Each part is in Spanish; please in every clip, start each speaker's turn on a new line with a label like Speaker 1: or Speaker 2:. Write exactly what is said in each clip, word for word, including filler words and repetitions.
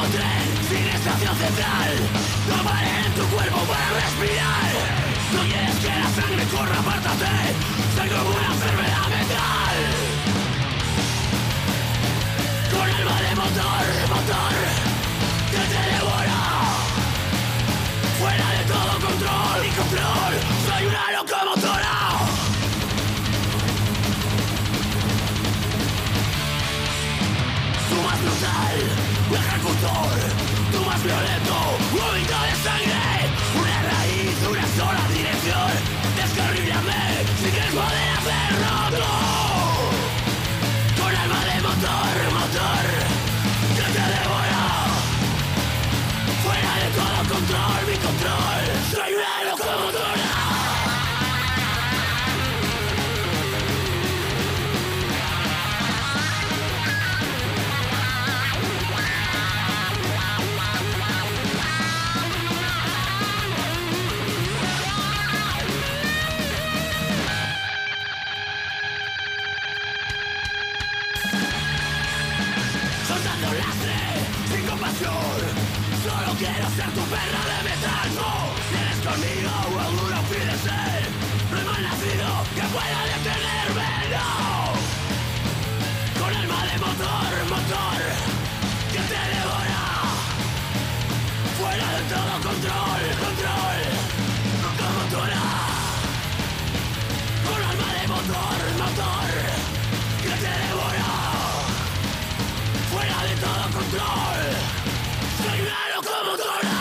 Speaker 1: como tren sin estación central. No vale en tu cuerpo para respirar. No quieres que la sangre corra, apártate. Soy como una enfermedad mental. Con alma de motor, motor que te devora. Fuera de todo control y control. Soy una locomotora. Tu más brutal, ejecutor. Tu más violento, vómito de sangre. Una raíz, una sola dirección. Descarrílame si quieres poder hacerlo tú. Con alma de motor, motor que te devora. Fuera de todo control, mi control. Soy una locomotora. Solo quiero ser tu perra de metal. No tienes conmigo alguno pide ser. No hay mal nacido que pueda detenerme, no. Con alma de motor, motor que te devora. Fuera de todo control, control. Locomotora. Con alma de motor, motor que te devora. Fuera de todo control. Soy una locomotora.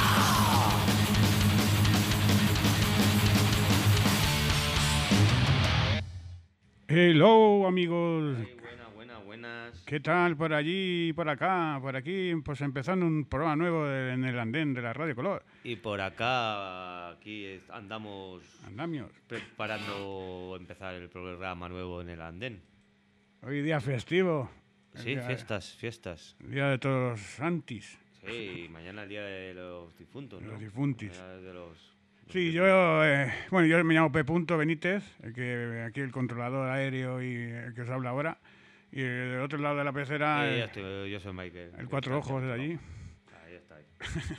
Speaker 2: Hello, amigos.
Speaker 3: Hey, buenas, buenas, buenas.
Speaker 2: ¿Qué tal por allí y por acá? Por aquí, pues empezando un programa nuevo de- en el andén de la Radio Color.
Speaker 3: Y por acá, aquí es- andamos
Speaker 2: Andamios.
Speaker 3: preparando empezar el programa nuevo en el andén.
Speaker 2: Hoy día festivo. el
Speaker 3: Sí,
Speaker 2: día,
Speaker 3: fiestas, fiestas.
Speaker 2: Día de todos los santis.
Speaker 3: Sí, mañana el día de los difuntos,
Speaker 2: De
Speaker 3: ¿no?
Speaker 2: los difuntis.
Speaker 3: Mañana es de los, los
Speaker 2: Sí,
Speaker 3: que-
Speaker 2: yo, eh, bueno, yo me llamo P. Benítez, el que aquí el controlador aéreo y el que os habla ahora. Y del otro lado de la pecera,
Speaker 3: Sí,
Speaker 2: el,
Speaker 3: ya estoy- yo soy Michael.
Speaker 2: el cuatro ojos de allí.
Speaker 3: Ahí está. Ahí.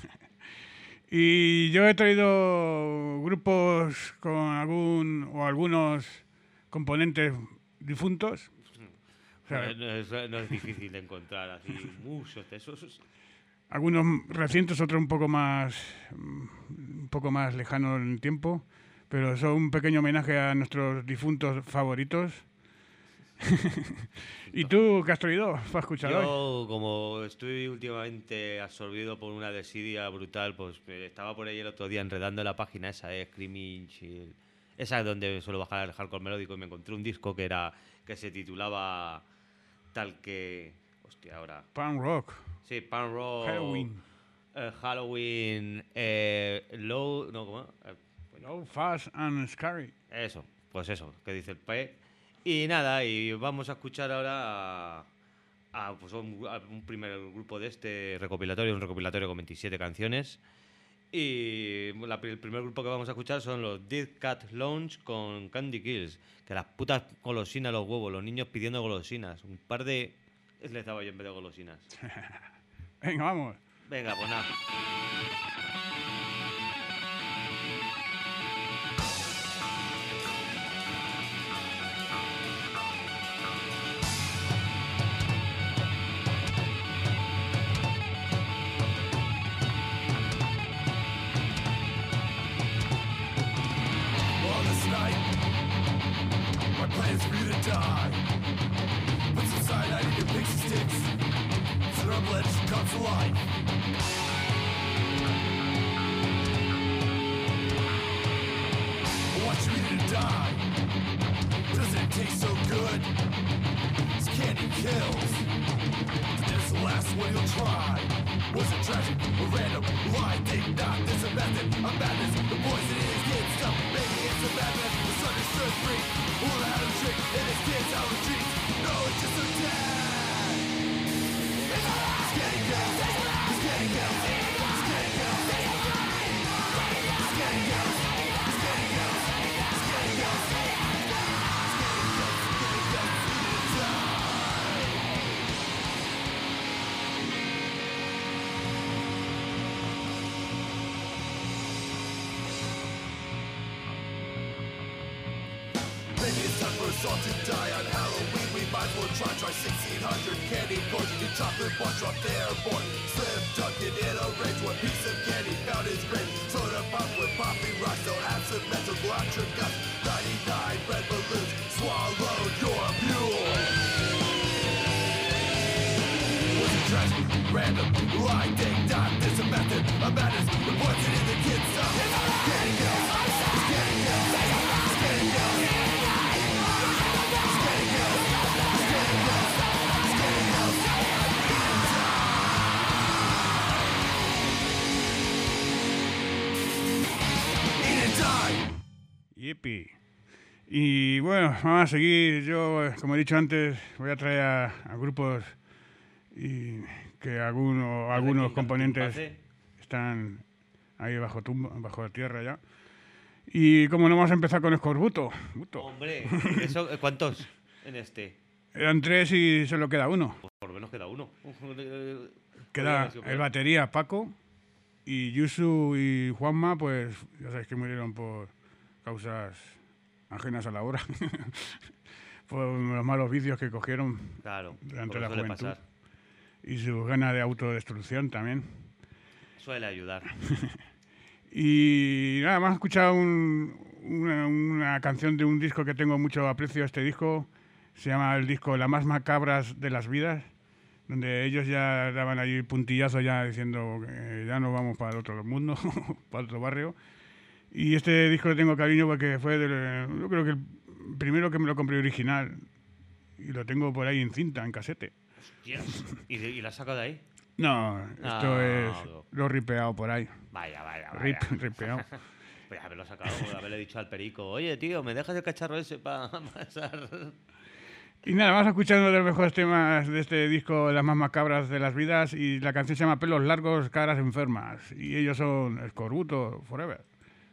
Speaker 2: Y yo he traído grupos con algún o algunos componentes difuntos. O sea,
Speaker 3: No, es, no es difícil de encontrar así muchos de esos.
Speaker 2: algunos recientes, otros un poco más mm, un poco más lejanos en el tiempo, pero son un pequeño homenaje a nuestros difuntos favoritos. ¿Y tú qué has traído para escuchar hoy?
Speaker 3: Yo, como estoy últimamente absorbido por una desidia brutal, pues eh, estaba por ahí el otro día enredando la página esa, eh, Screaming Chill, esa es donde suelo bajar el hardcore melódico, y me encontré un disco que era que se titulaba tal que... Hostia, ahora...
Speaker 2: Punk rock,
Speaker 3: Sí, Punk Rock...
Speaker 2: Halloween,
Speaker 3: eh, Halloween... Eh, low... No, ¿cómo? Eh, bueno,
Speaker 2: low, fast and scary.
Speaker 3: eso, pues eso, que dice el P. Y nada, y vamos a escuchar ahora a, a, pues un, a un primer grupo de este recopilatorio, un recopilatorio con veintisiete canciones. Y la, el primer grupo que vamos a escuchar son los Dead Cat Lounge con Candy Kills. Que las putas golosinas, los huevos, los niños pidiendo golosinas. Un par de... Les daba yo en vez de golosinas.
Speaker 2: Venga, vamos.
Speaker 3: Venga, pues nada.
Speaker 1: Well, this night, my plan is for you to die. Put some cyanide in your pixie sticks, so that our blood comes to life. I want you either to die. Doesn't it taste so good? This candy kills. This the last one you'll try. Was it tragic or random? Well, I think not. This a method, a madness. The poison in his kid's stuff. Maybe it's a madness. The misunderstood freak. Who learned how to trick in his kids how retreats. No, it's just so dead. It's a lie. It's getting kills. It's getting kills. It's getting kills. It's getting kills. It's getting kills. It's getting kills. It's getting kills. It's getting kills. Die. us all to die on Halloween. We might as well try, try sixteen hundred candy corns. The chocolate bar dropped airborne. Slim Duncan in a rage. One piece of candy found his grave. Soda pop with poppy rocks. Still have some mental block your guts. ninety-nine red balloons swallowed your mule. Was it tragic, random, lie, ding, dot, this a method, a madness, the poison in the kid's stuff. Getting kills, it's getting kills, it's getting kills. It's getting kills, it's getting kills, it's getting kills. Eat and die.
Speaker 2: Yipi. Y bueno, vamos a seguir. Yo, eh, como he dicho antes, voy a traer a, a grupos y que alguno, algunos componentes están ahí bajo tumba, bajo tierra ya. Y como no vamos a empezar con Escorbuto. Buto.
Speaker 3: Hombre, eso, ¿cuántos en este?
Speaker 2: Eran tres y solo queda uno.
Speaker 3: Pues por lo menos queda uno.
Speaker 2: Queda el batería Paco y Yusu y Juanma, pues ya sabéis que murieron por causas ajenas a la hora. Por los malos vicios que cogieron
Speaker 3: Claro,
Speaker 2: durante
Speaker 3: como
Speaker 2: la
Speaker 3: suele
Speaker 2: juventud.
Speaker 3: pasar.
Speaker 2: Y su gana de autodestrucción también.
Speaker 3: Suele ayudar.
Speaker 2: Y nada, más he escuchado un- una, una canción de un disco que tengo mucho aprecio a este disco. Se llama el disco La más macabras de las vidas, donde ellos ya daban ahí puntillazo ya diciendo que ya nos vamos para el otro mundo, para otro barrio. Y este disco le tengo cariño porque fue, del, yo creo que el primero que me lo compré original. Y lo tengo por ahí en cinta, en casete.
Speaker 3: Hostias. ¿Y, de- y la has sacado de ahí?
Speaker 2: No, esto
Speaker 3: No,
Speaker 2: es
Speaker 3: no.
Speaker 2: lo ripeado por ahí.
Speaker 3: Vaya, vaya, vaya.
Speaker 2: Rip, ripeado.
Speaker 3: Pues haberlo sacado, haberle dicho al perico, oye, tío, ¿me dejas el cacharro ese para pasar?
Speaker 2: Y nada, vamos a escuchar uno de los mejores temas de este disco, Las más macabras de las vidas, y la canción se llama Pelos largos, caras enfermas. Y ellos son Escorbuto Forever.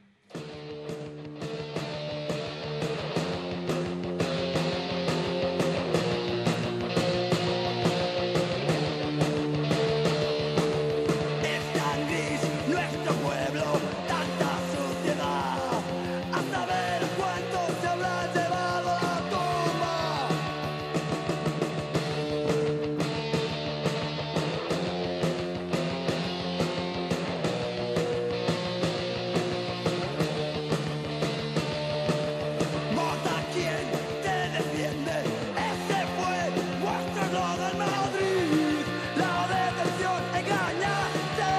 Speaker 4: Es tan gris nuestro pueblo, tanta suciedad. A saber cuántos se habrán llevado a la tumba. Vota quien te defiende. Ese fue vuestro eslogan en Madrid. La detención engañaste.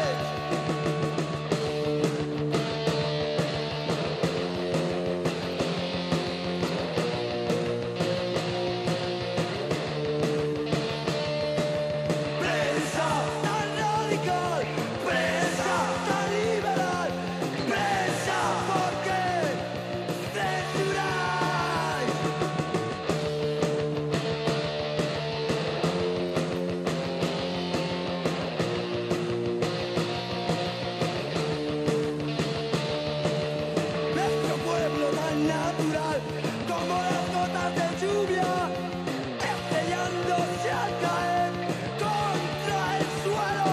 Speaker 4: Prensa tan radical, prensa tan liberal, prensa porque censuráis. Nuestro pueblo tan natural como las gotas de lluvia, estrellándose al caer contra el suelo.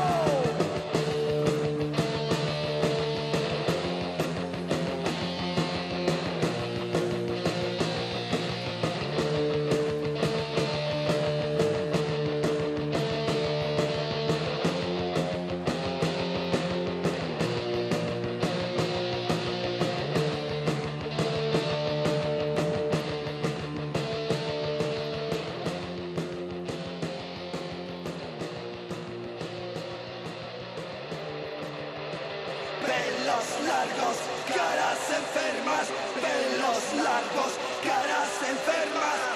Speaker 4: Pelos largos, caras enfermas, pelos largos, caras enfermas.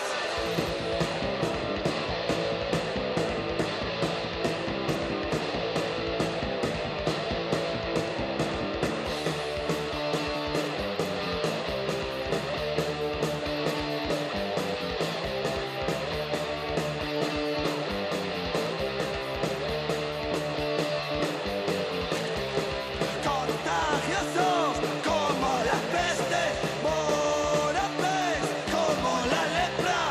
Speaker 4: Contagiosos como la peste, voraces como la lepra.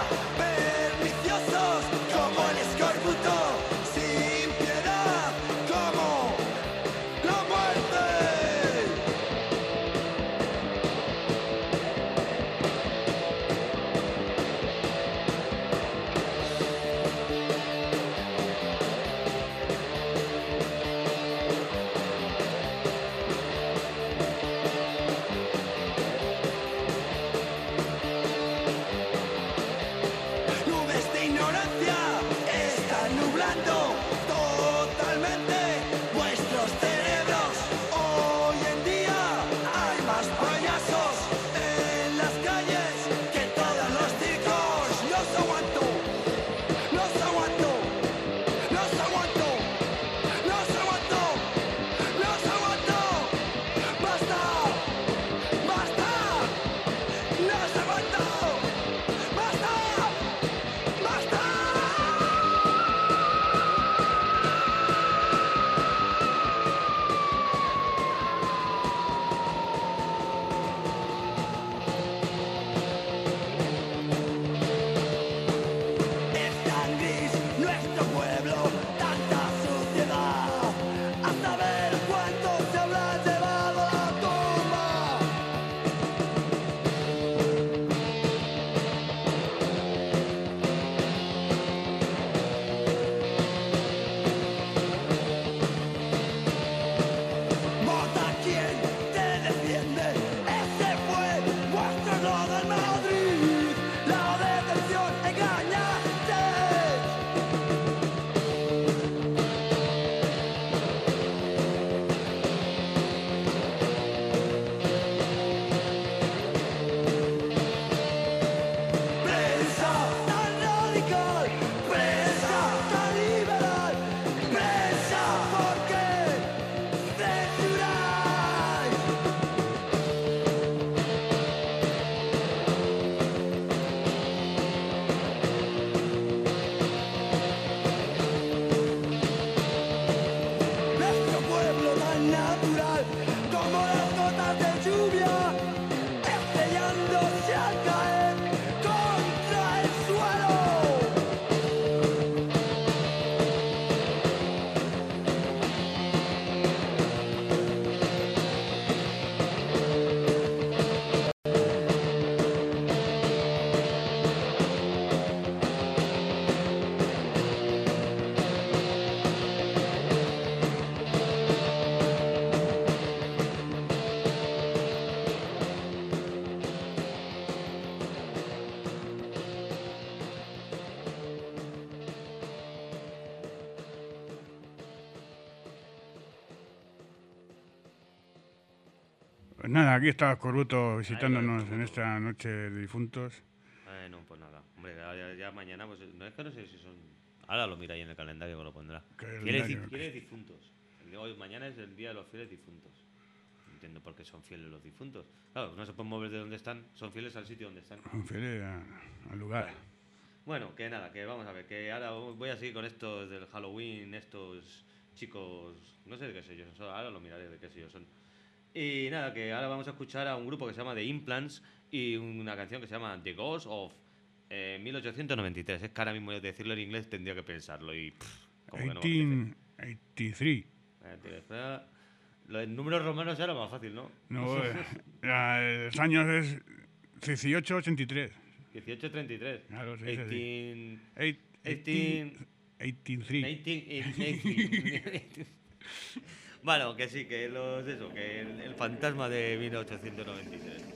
Speaker 4: Esta ignorancia está nublando totalmente vuestros cerebros. Hoy en día hay más payasos en las calles que todos los circos. No os aguanto, no os aguanto, no os aguanto, no os aguanto, no os aguanto. Basta, basta, no os aguanto, basta, basta. Es tan gris nuestro pueblo, tanta suciedad. A saber cuánto se habrá llevado a la tumba. Vota quien te defiende. Ese fue vuestro logo en Madrid. La detención engañaste. Prensa tan radical, prensa tan liberal, prensa porque censuráis. Nuestro pueblo tan natural como las gotas de lluvia, estrellándose al caer contra el suelo.
Speaker 2: Pues nada, aquí está Corbuto visitándonos en esta noche de difuntos.
Speaker 3: Bueno, pues nada. Hombre, ya, ya- ya mañana, pues no es que no sé si son. Ahora lo mira ahí en el calendario que lo pondrá. Fieles,
Speaker 2: Calendario,
Speaker 3: di-
Speaker 2: ok.
Speaker 3: fieles difuntos. El de hoy, mañana es el día de los fieles difuntos. No entiendo por qué son fieles los difuntos. Claro, no se pueden mover de donde están, son fieles al sitio donde están.
Speaker 2: Son fieles a- al lugar.
Speaker 3: Bueno, que nada, que vamos a ver, que ahora voy a seguir con estos del Halloween, estos chicos, no sé de qué sellos son, ahora lo miraré de qué sellos son. Y nada, que ahora vamos a escuchar a un grupo que se llama The Implants y una canción que se llama The Ghost of eh, mil ochocientos noventa y tres. Es que ahora mismo decirlo en inglés tendría que pensarlo y pff, como que no me apetece.
Speaker 2: dieciocho ochenta y tres.
Speaker 3: Eh, tío, espera. Los números romanos ya era más fácil, ¿no?
Speaker 2: No, eh, la- los años es dieciocho ochenta y tres.
Speaker 3: dieciocho treinta y tres.
Speaker 2: Claro, se dice así.
Speaker 3: dieciocho...
Speaker 2: Eight-
Speaker 3: Eighteen-
Speaker 2: ochenta y tres.
Speaker 3: dieciocho... Bueno, que sí, que los eso, que el, el fantasma de mil ochocientos noventa y tres.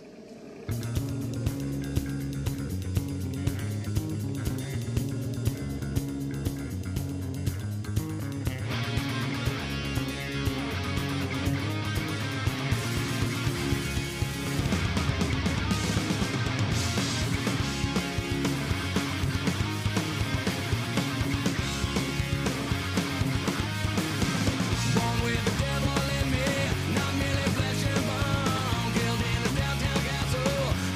Speaker 5: Born with the devil in me, not merely flesh and bone. Killed in a downtown castle,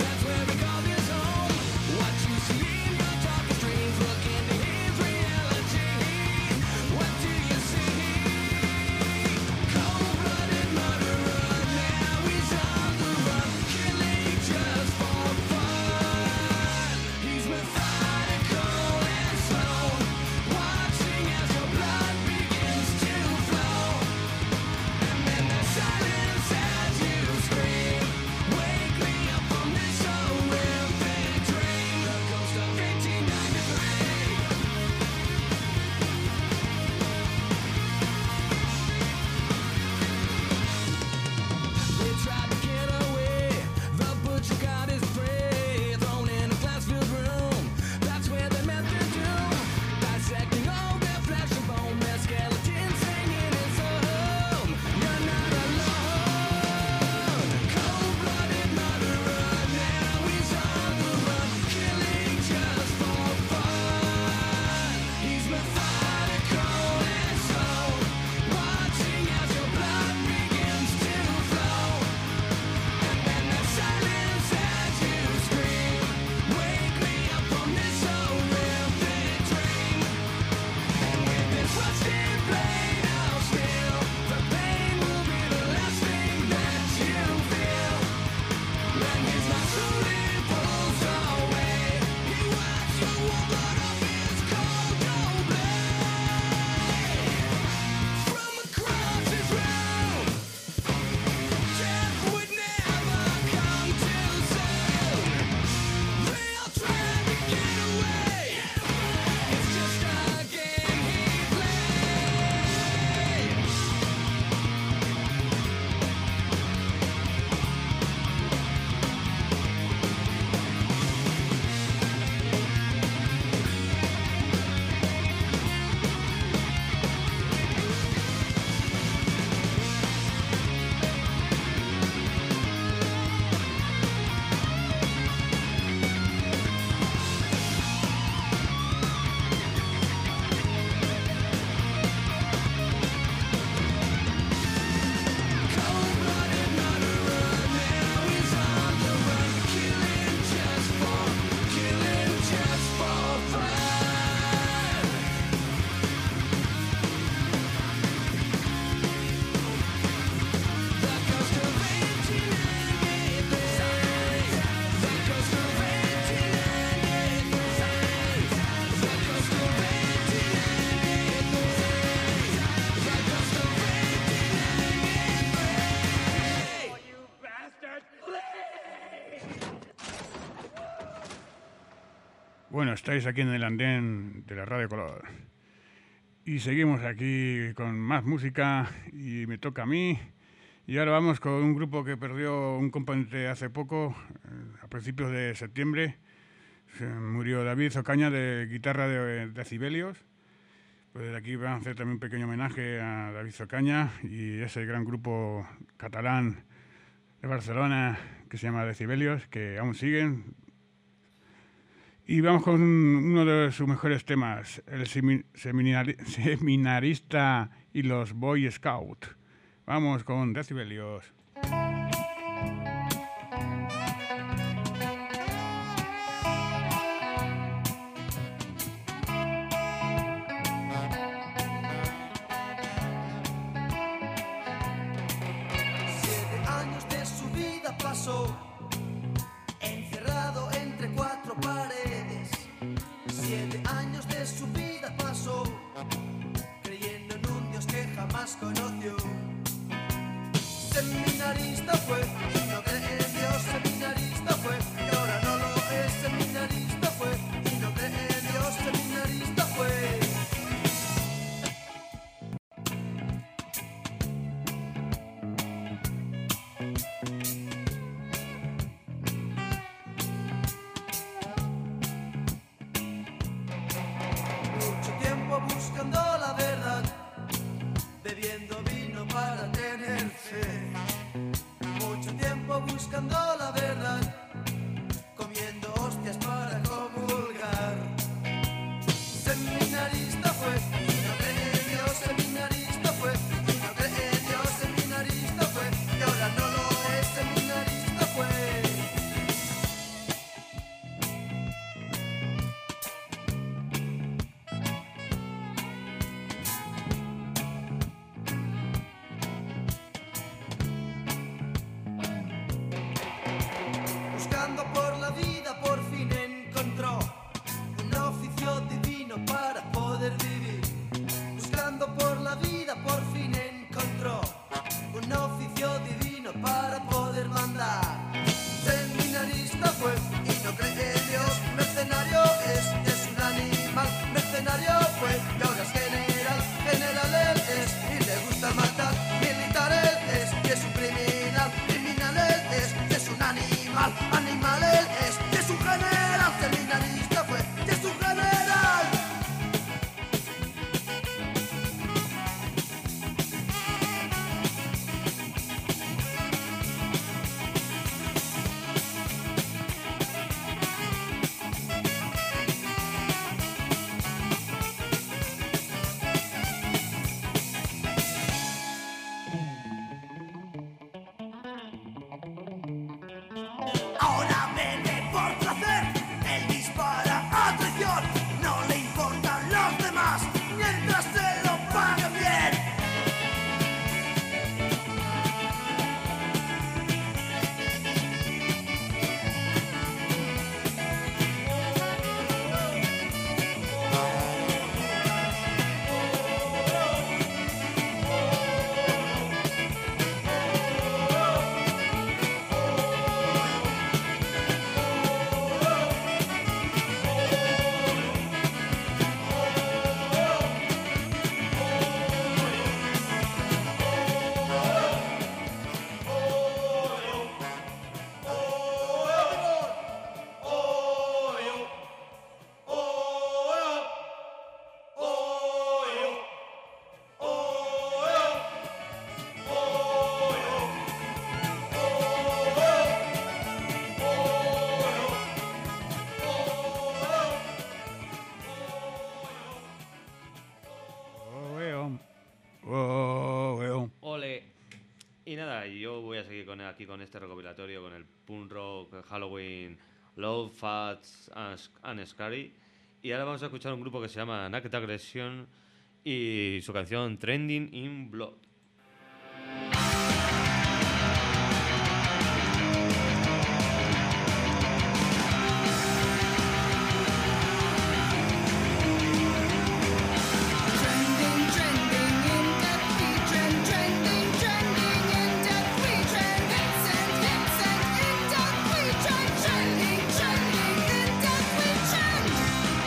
Speaker 2: estáis aquí en el andén de la Radio Color. Y seguimos aquí con más música y me toca a mí. Y ahora vamos con un grupo que perdió un componente hace poco, a principios de septiembre. Se murió David Ocaña, de guitarra de Decibelios. Pues desde aquí vamos a hacer también un pequeño homenaje a David Ocaña y ese gran grupo catalán de Barcelona que se llama Decibelios, que aún siguen. Y vamos con uno de sus mejores temas, el seminari seminarista y los Boy Scout. Vamos con Decibelios.
Speaker 4: Siete años de su vida pasó encerrado entre cuatro paredes. Siete años de su vida pasó creyendo en un Dios que jamás conoció. Seminarista fue y no cree en Dios. Seminarista fue y ahora no lo es. Seminarista fue y no cree en Dios. Seminarista fue. Mucho tiempo buscando la verdad, bebiendo vino para tener fe. Mucho tiempo buscando la verdad, comiendo hostias para comulgar. Seminarista fue y no cree en Dios. Seminarista fue y no cree en Dios. Seminarista fue y ahora no lo es. Seminarista fue. Buscando por la vida por fin encontró un oficio divino para poder vivir. Buscando por la vida por fin encontró un oficio divino para poder mandar. Seminarista fue y no cree en Dios. Mercenario es, es un animal. Mercenario fue y ahora es general. General él es y le gusta matar. Militar él es y es un criminal. Criminal él es y es un animal. Animal él es y es un general. Seminarista fue y es un general. Ahora vende por placer, él dispara a traición, no le importan los demás, mientras se lo paguen bien.
Speaker 2: Oh, veo. Oh, veo.
Speaker 3: Ole. Y nada, yo voy a seguir con aquí con este recopilatorio, con el punk rock, Halloween, Love, Fats and Scary. Y ahora vamos a escuchar un grupo que se llama Naked Aggression y su canción Trending in Blood.
Speaker 6: Trending, trending in death, we trend, trending, trending in death, we trend, hits and hits and in death, we trend, trending, trending in death, we trend.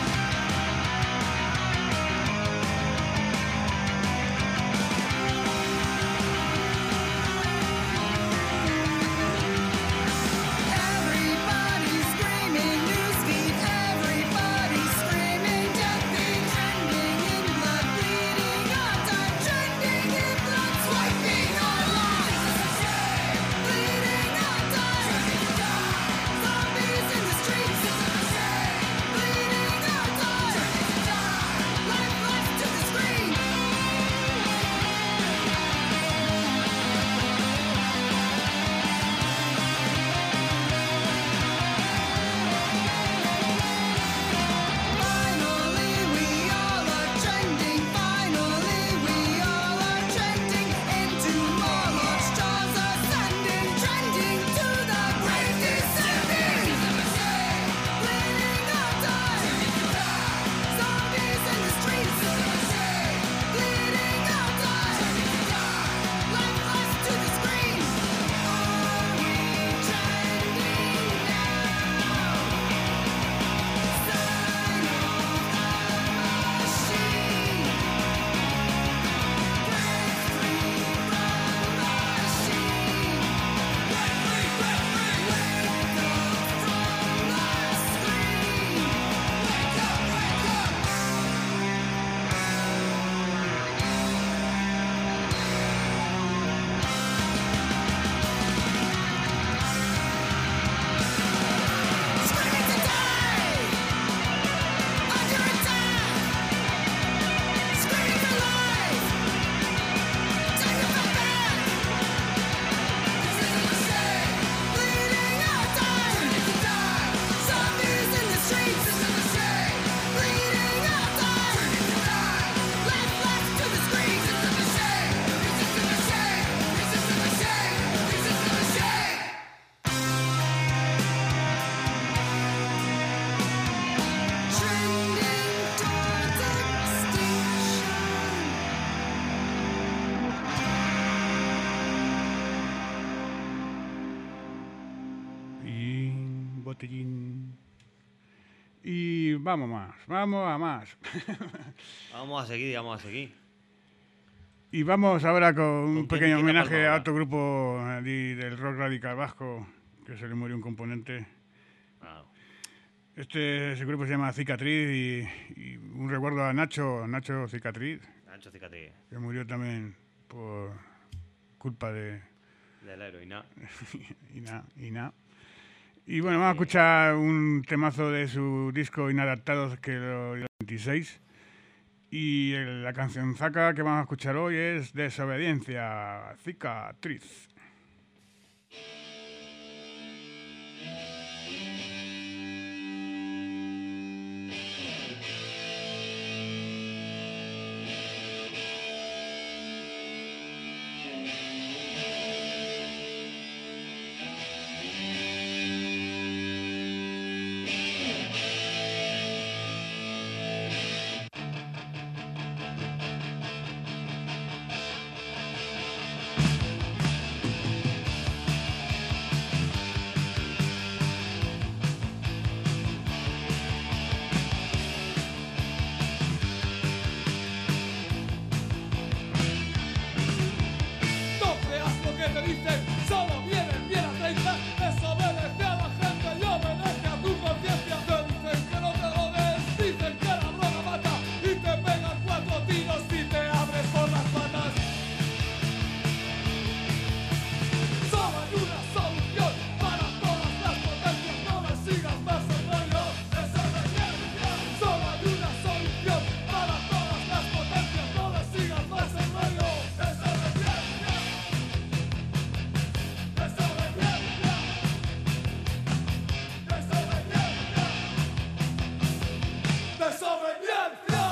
Speaker 2: Tillín. Y vamos más, vamos a más.
Speaker 3: Vamos a seguir, vamos a seguir.
Speaker 2: Y vamos ahora con un
Speaker 3: quién-
Speaker 2: pequeño
Speaker 3: quién la
Speaker 2: homenaje
Speaker 3: palma
Speaker 2: a
Speaker 3: ahora?
Speaker 2: otro grupo allí del rock radical vasco, que se le murió un componente.
Speaker 3: Claro.
Speaker 2: Este ese grupo se llama Cicatriz y, y un recuerdo a Nacho, Nacho Cicatriz,
Speaker 3: Ancho Cicatriz,
Speaker 2: que murió también por culpa de
Speaker 3: de la heroína.
Speaker 2: Ina, Ina. Y bueno, vamos a escuchar un temazo de su disco Inadaptados, que lo dio en veintiséis. Y el- la canción zaca que vamos a escuchar hoy es Desobediencia, Cicatriz.
Speaker 5: No creas lo que te dicen, solo vienen bien a treinta. Desobedece a la gente y obedece a tu conciencia. Te dicen que no te drogues, dicen que la droga mata y te pegan cuatro tiros si te abres por las patas. Solo hay una solución para todas las potencias, no le sigas más el rollo. Desobediencia. Solo hay una solución para todas las potencias, no le sigas más el rollo. Desobediencia. Desobediencia. Desobediencia. Desobediencia.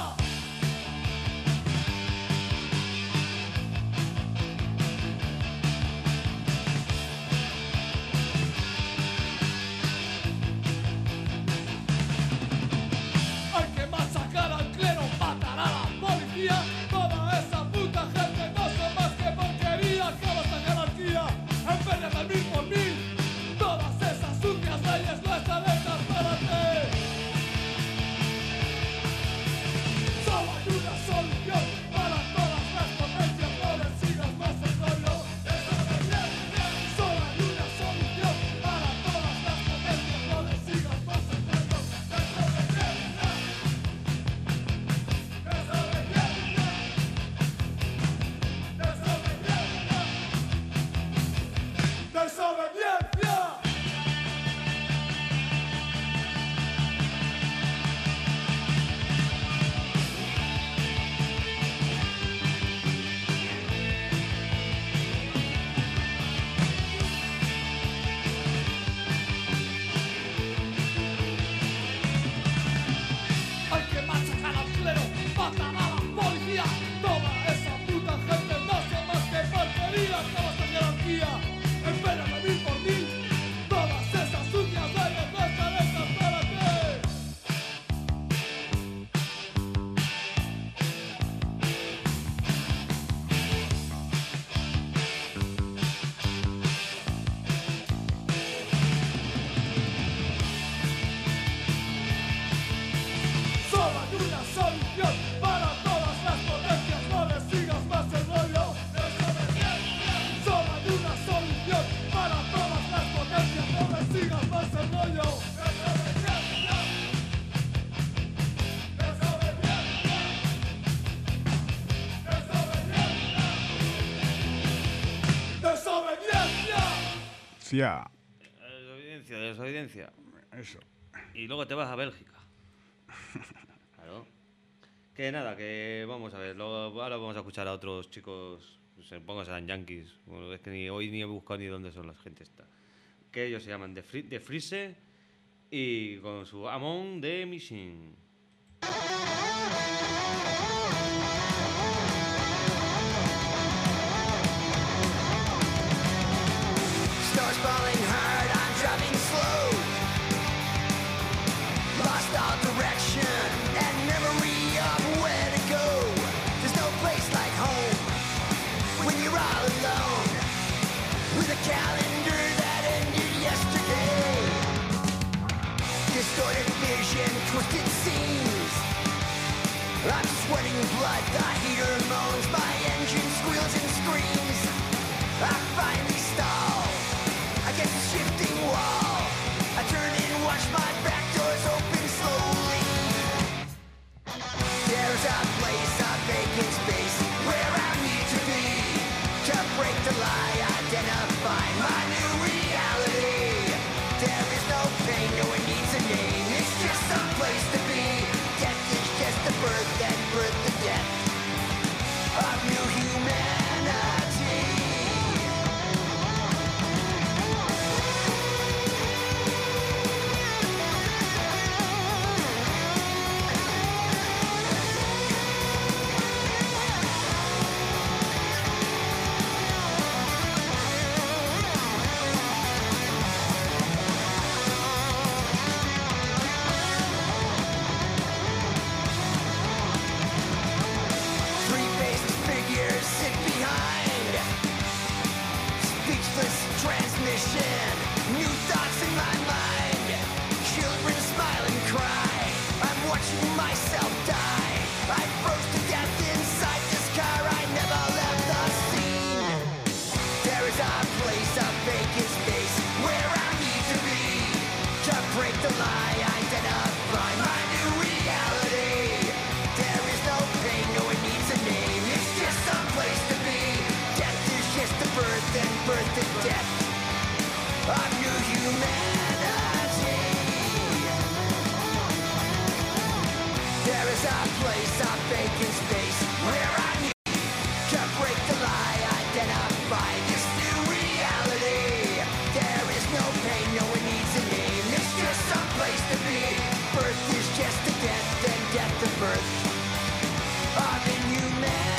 Speaker 5: Hay que machacar al clero, matar a la policía. Toda esa puta gente no son más que porquería. Acaba esta jerarquía en vez de dar mil por mil. Todas esas sucias leyes no están hechas para ti. Solo hay una solución para todas las potencias, no le sigas más el rollo. Desobediencia. Solo hay una solución para todas las potencias, no le sigas más el rollo. Desobediencia. Desobediencia. Desobediencia. Desobediencia. Hay que machacar al clero, matar a la policía. Toda esa puta gente no son más que porquería. Acaba esta jerarquía en vez de mil por mil. Todas esas sucias leyes no están hechas para ti. Solo hay una solución para todas las potencias, no le sigas más el rollo. Desobediencia. Solo hay una solución para todas las potencias, no le sigas más el rollo. Desobediencia. Desobediencia. Desobediencia. Desobediencia.
Speaker 2: Cia,
Speaker 3: Desobediencia, desobediencia.
Speaker 2: eso.
Speaker 3: Y luego te vas a Bélgica. Claro. Que nada, que vamos a ver. Luego, ahora vamos a escuchar a otros chicos. Supongo que serán yankees. Bueno, es que ni, hoy ni he buscado ni dónde son las gente esta. Que ellos se llaman The, Fri- The Freeze y con su Amon the Machine.
Speaker 4: Stars falling hard, I'm driving slow. Lost all direction and memory of where to go. There's no place like home when you're all alone with a calendar that ended yesterday. sweating blood, the heater moans, my engine squeals and screams. I finally stall against the shifting wall. I turn and watch my back doors open slowly. There's a place, a vacant space where I need to be to break the lie, identify my new reality. There is no pain, no one needs a name. It's just some place to be. Death is just the birth and birth the death of new humanity. Three-faced figures sit behind. Speechless transmission. New thoughts in my mind. Children smile and cry. I'm watching myself die. I froze to death inside this car. I never left the scene. There is a place, a vacant space where I need to be to break the lie, identify my new reality. There is no pain, no one needs a name. It's just some place to be. Death is just the birth and birth and death of new humanity. There is a place, a vacant space where I need to break the lie, identify this new reality. There is no pain, no one needs a name. It's just some place to be. Birth is just the death and death the birth of inhumanity.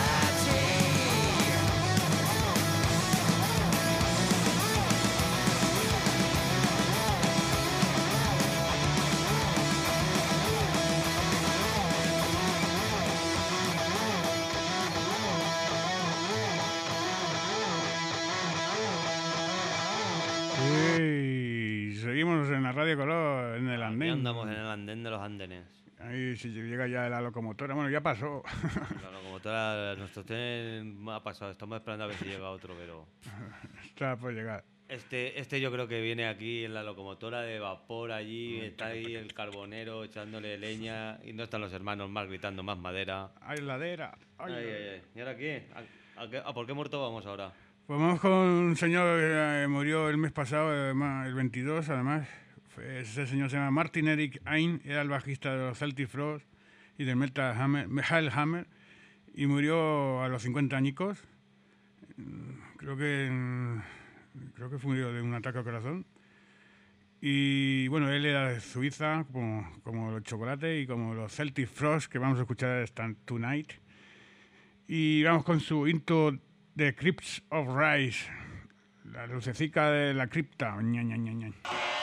Speaker 2: Y seguimos en la Radio Color, en el
Speaker 3: Aquí
Speaker 2: andén.
Speaker 3: andamos en el andén de los andenes.
Speaker 2: Ahí si llega ya la locomotora. Bueno, ya pasó.
Speaker 3: La locomotora, nuestro tren ha pasado. Estamos esperando a ver si llega otro, pero...
Speaker 2: Está por llegar.
Speaker 3: Este, este yo creo que viene aquí en la locomotora de vapor allí, está ahí el carbonero echándole leña y no están los hermanos más gritando más madera.
Speaker 2: ¡Ay, ladera!
Speaker 3: Ay,
Speaker 2: Ay,
Speaker 3: ay, ay. ¿Y ahora qué? ¿A, a qué- a por qué muerto vamos ahora?
Speaker 2: Pues vamos con un señor que eh, murió el mes pasado, además, el veintidós, además. Fue- Ese señor se llama Martin Eric Ain, era el bajista de los Celtic Frost y del Metal Hammer, Metal Hammer, y murió a los cincuenta añicos. Mm, Creo que, mm, creo que murió de un ataque al corazón. Y bueno, él era de Suiza, como, como los chocolates y como los Celtic Frost, que vamos a escuchar esta Tonight. Y vamos con su Into the Crypts of Rise, la lucecica de la cripta. Ña, ña, ña, ña.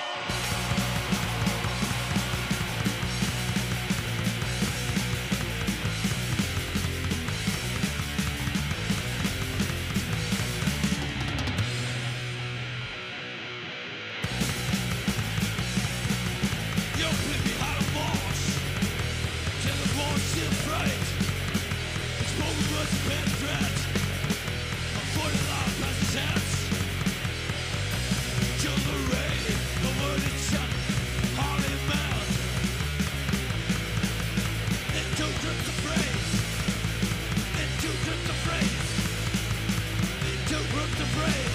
Speaker 5: You put me out of balls. Till the walls still bright. It's spoken words of bad threat. I'm falling out past his hands. Till the rain, the word is shut. Harley man. Into grips of phrase. Into grips of phrase. Into grips of phrase.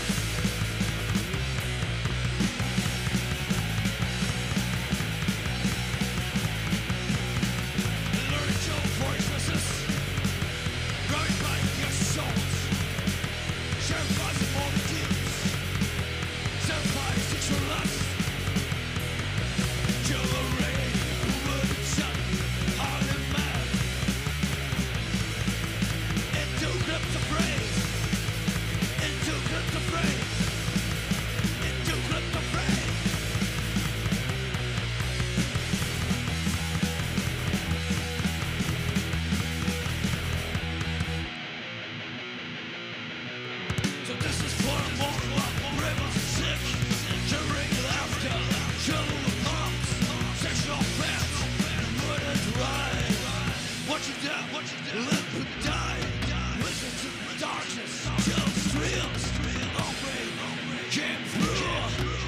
Speaker 5: Learn your voices. Right by your souls. Share lies of all the demons. Set fire sexual lust. Kill the rain. Who would it shut? Heart and man. Into grips of praise. Into grips of praise.
Speaker 1: Watch you down, watch you down. Live and die. Listen to the darkness till streams of rain came through.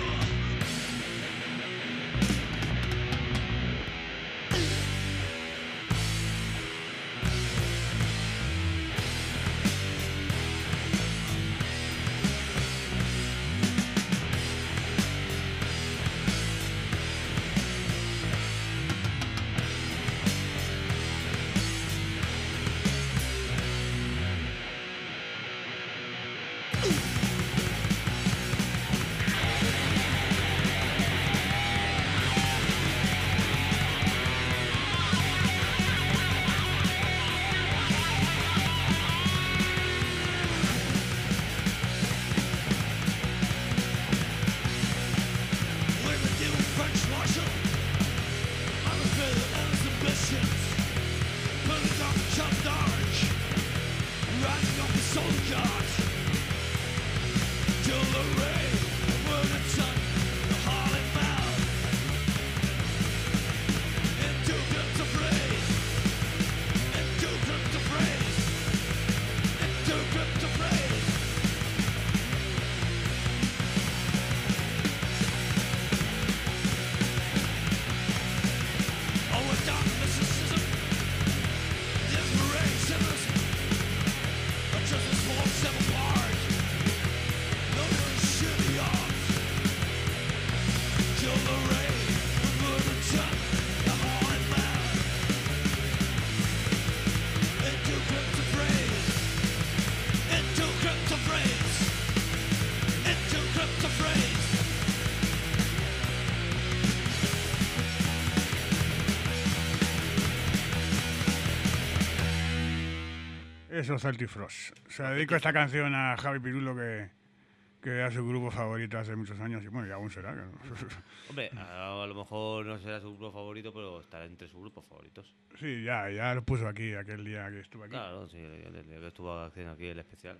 Speaker 2: Eso, Celtic Frost. Se dedico esta canción a Javi Pirulo, que, que era su grupo favorito hace muchos años, y bueno, y aún será.
Speaker 3: Hombre, a, a lo mejor no será su grupo favorito, pero estará entre sus grupos favoritos.
Speaker 2: Sí, ya, ya lo puso aquí aquel día que estuvo aquí.
Speaker 3: Claro, sí, el día que estuvo haciendo aquí el especial.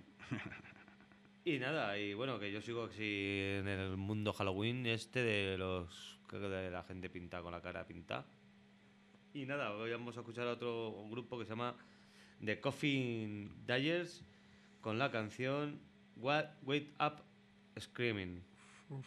Speaker 3: Y nada, y bueno, que yo sigo así en el mundo Halloween este de los de la gente pintada con la cara pintada. Y nada, hoy vamos a escuchar a otro grupo que se llama The Coffin Dyers con la canción What, Wait Up Screaming. Uf.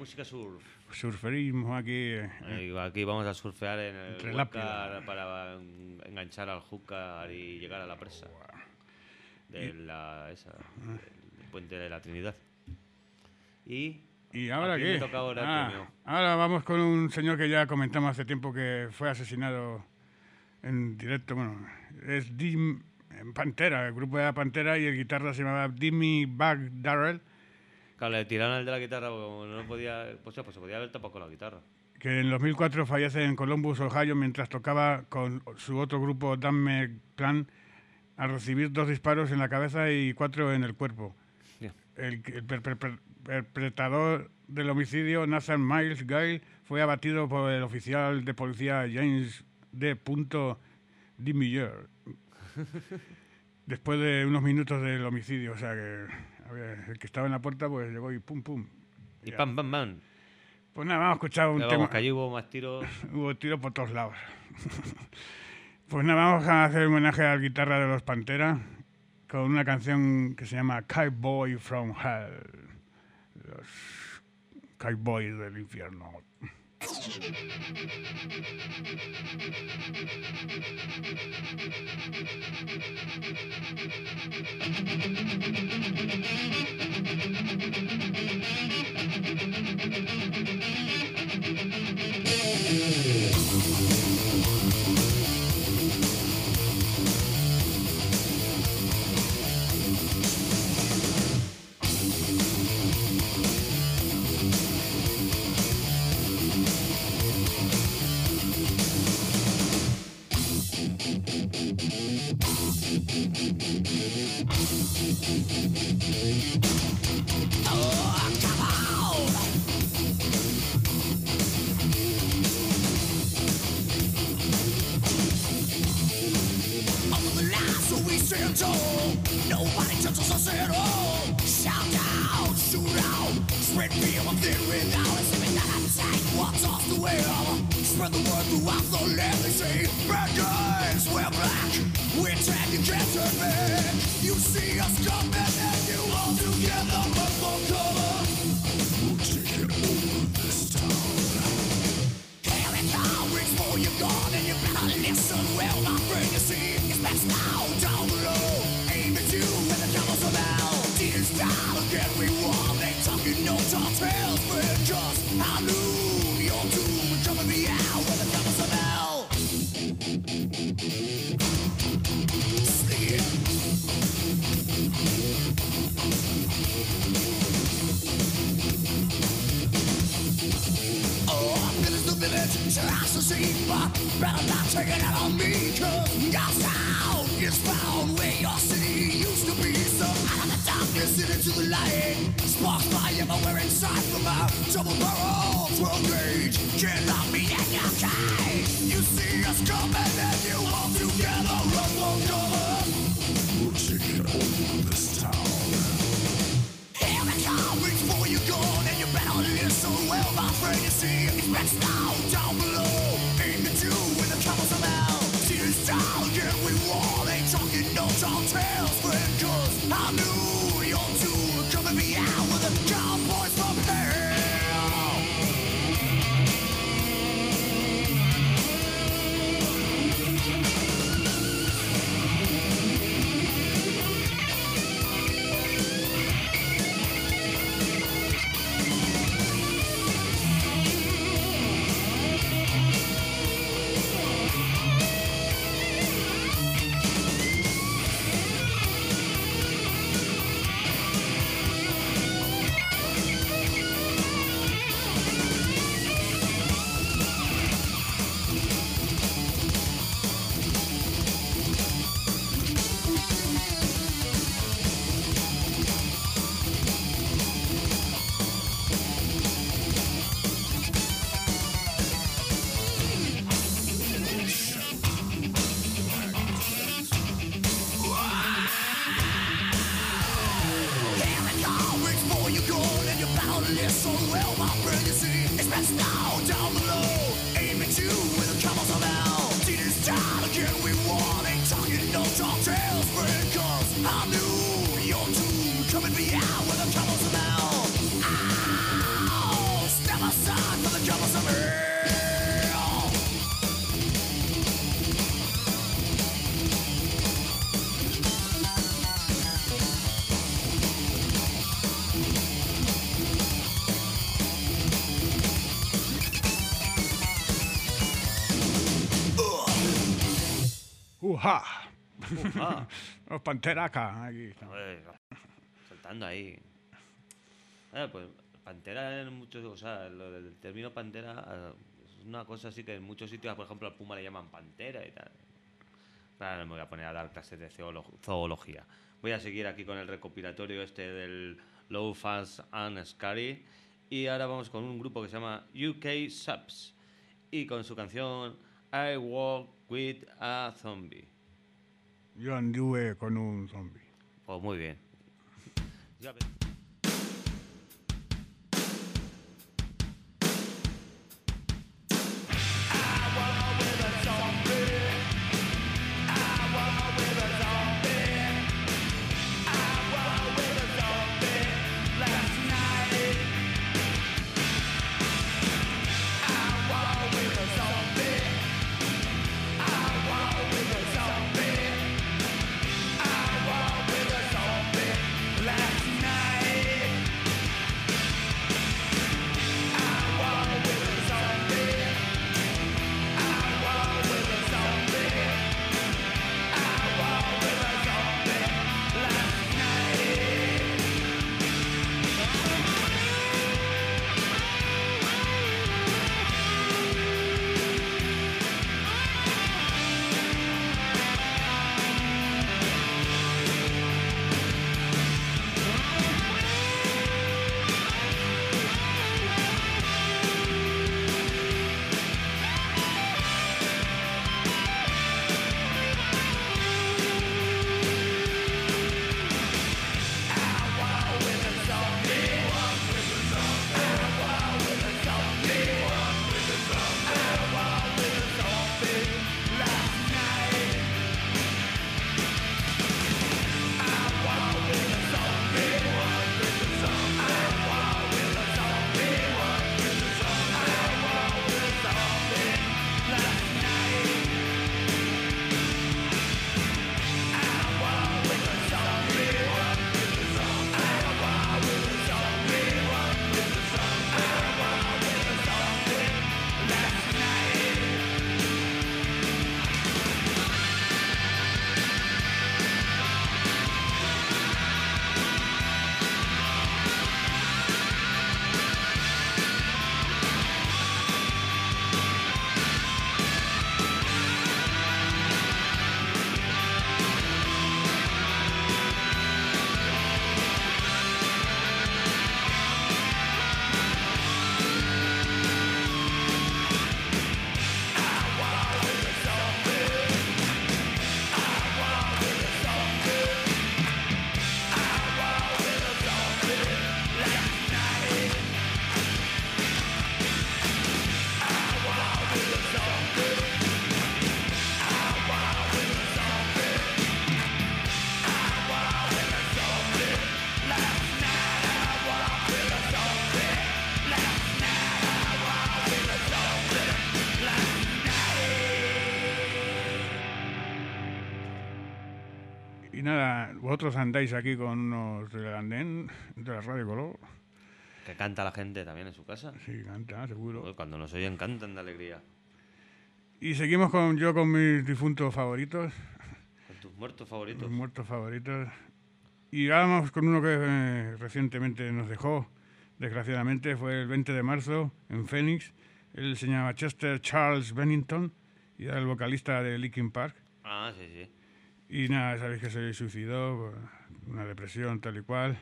Speaker 3: música surf.
Speaker 2: Surferismo aquí. eh,
Speaker 3: Ahí- Aquí vamos a surfear en el
Speaker 2: Entre la
Speaker 3: Huáscar para mm, enganchar al Júcar y llegar a la presa de la esa del puente de la Trinidad. Y
Speaker 2: ¿Y ahora
Speaker 3: ¿a quién
Speaker 2: qué?
Speaker 3: le toca ahora el
Speaker 2: Ah,
Speaker 3: premio?
Speaker 2: ahora vamos con un señor que ya comentamos hace tiempo que fue asesinado en directo. Bueno, es Dim en Pantera, el grupo de la Pantera, y el guitarra se llamaba Dimmy Bag Darrell,
Speaker 3: Claro, le tiraron el de la guitarra porque como no podía, pues, pues se podía haber tapado con la guitarra.
Speaker 2: que en dos mil cuatro fallece en Columbus, Ohio, mientras tocaba con su otro grupo, Damn Plan, al recibir dos disparos en la cabeza y cuatro en el cuerpo.
Speaker 3: Ya.
Speaker 2: El, el per- per- per- perpetrador del homicidio, Nathan Miles Gale, fue abatido por el oficial de policía James D. Dimiller después de unos minutos del homicidio. O sea que a ver, el que estaba en la puerta pues llegó y pum pum.
Speaker 3: Y
Speaker 2: Ya.
Speaker 3: pam, pam, pam.
Speaker 2: Pues nada, vamos a escuchar un
Speaker 3: Ya
Speaker 2: tema.
Speaker 3: vamos, que allí hubo más tiros.
Speaker 2: Hubo tiros por todos lados. Pues nada, vamos a hacer homenaje a la guitarra de los Pantera con una canción que se llama Cowboy from Hell. Los Cowboys del infierno.
Speaker 1: Nobody touches us at all. Shout out, shoot out, spread fear of the without. It's even that attack, what's off the wheel. Spread the word throughout the land. They say, bad guys, we're black. We're tag, you can't turn back. You see us coming and you all together run for cover. We're taking over this town. Here it comes, reach for your gun and you better listen well. My friend, you see, it's best now, down below. Aim at you and the cameras are out. Tears down again, we won. They talking no tall tales, friend, just I knew your doom coming me out when the cameras are out. Sneak it. Oh, village to village, tries to see, but better not take it out on me, cause your sound is found where your city used to be. So out of the darkness into the light, sparks fly everywhere inside from our double barrel twelve gauge. Can't lock me in your cage. You see us coming and you all together run for cover. We're taking over this town. Here it comes, reach for your gun and you better listen well, my friend. You see, it's best now, down below. Aim at you when the cameras are out. Tears down, yeah, we won. Ain't talking no tall tales, friend, cause I knew your two were coming me out with the cowboys from hell. Coming me out with a couple of mouth. Ow,
Speaker 2: ¡Uja!
Speaker 3: Ufa.
Speaker 2: Los Panteraca, aquí estamos.
Speaker 3: Joder, saltando ahí. Eh, pues pantera en muchos, o sea, lo del término pantera eh, es una cosa así que en muchos sitios, por ejemplo, al puma le llaman pantera y tal. Ahora no me voy a poner a dar clases de zoolo- zoología. Voy a seguir aquí con el recopilatorio este del Low Fast and Scary. Y ahora vamos con un grupo que se llama U K Subs. Y con su canción I Walk With a Zombie.
Speaker 2: Yo anduve con un zombie.
Speaker 3: Pues muy bien. Ya ves.
Speaker 2: Y nada, vosotros andáis aquí con unos del andén de la Radio Color.
Speaker 3: Que canta la gente también en su casa.
Speaker 2: Sí, canta, seguro.
Speaker 3: Joder, cuando nos oyen cantan de alegría.
Speaker 2: Y seguimos con yo con mis difuntos favoritos,
Speaker 3: Con tus muertos favoritos.
Speaker 2: los muertos favoritos. Y vamos con uno que eh, recientemente nos dejó, desgraciadamente, fue el veinte de marzo en Phoenix. Él se llamaba Chester Charles Bennington y era el vocalista de Linkin Park.
Speaker 3: Ah, sí, sí.
Speaker 2: Y nada, sabéis que se suicidó por una depresión tal y cual.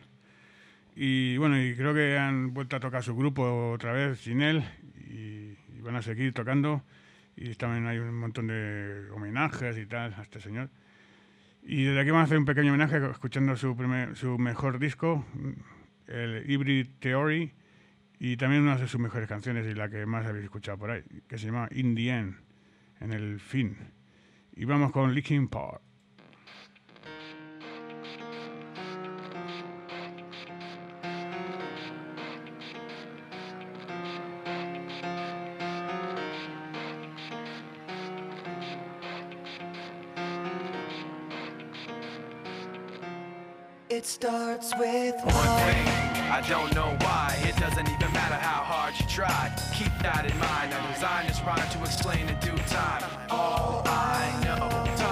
Speaker 2: Y bueno, y creo que han vuelto a tocar su grupo otra vez sin él y, y van a seguir tocando. Y también hay un montón de homenajes y tal a este señor. Y desde aquí vamos a hacer un pequeño homenaje escuchando su, primer, su mejor disco, el Hybrid Theory, y también una de sus mejores canciones y la que más habéis escuchado por ahí, que se llama In the End, en el fin. Y vamos con Linkin Park.
Speaker 4: It starts with
Speaker 1: One
Speaker 4: one.
Speaker 1: thing, I don't know why. It doesn't even matter how hard you try. Keep that in mind. I designed this rhyme to explain in due time. All I know, time is a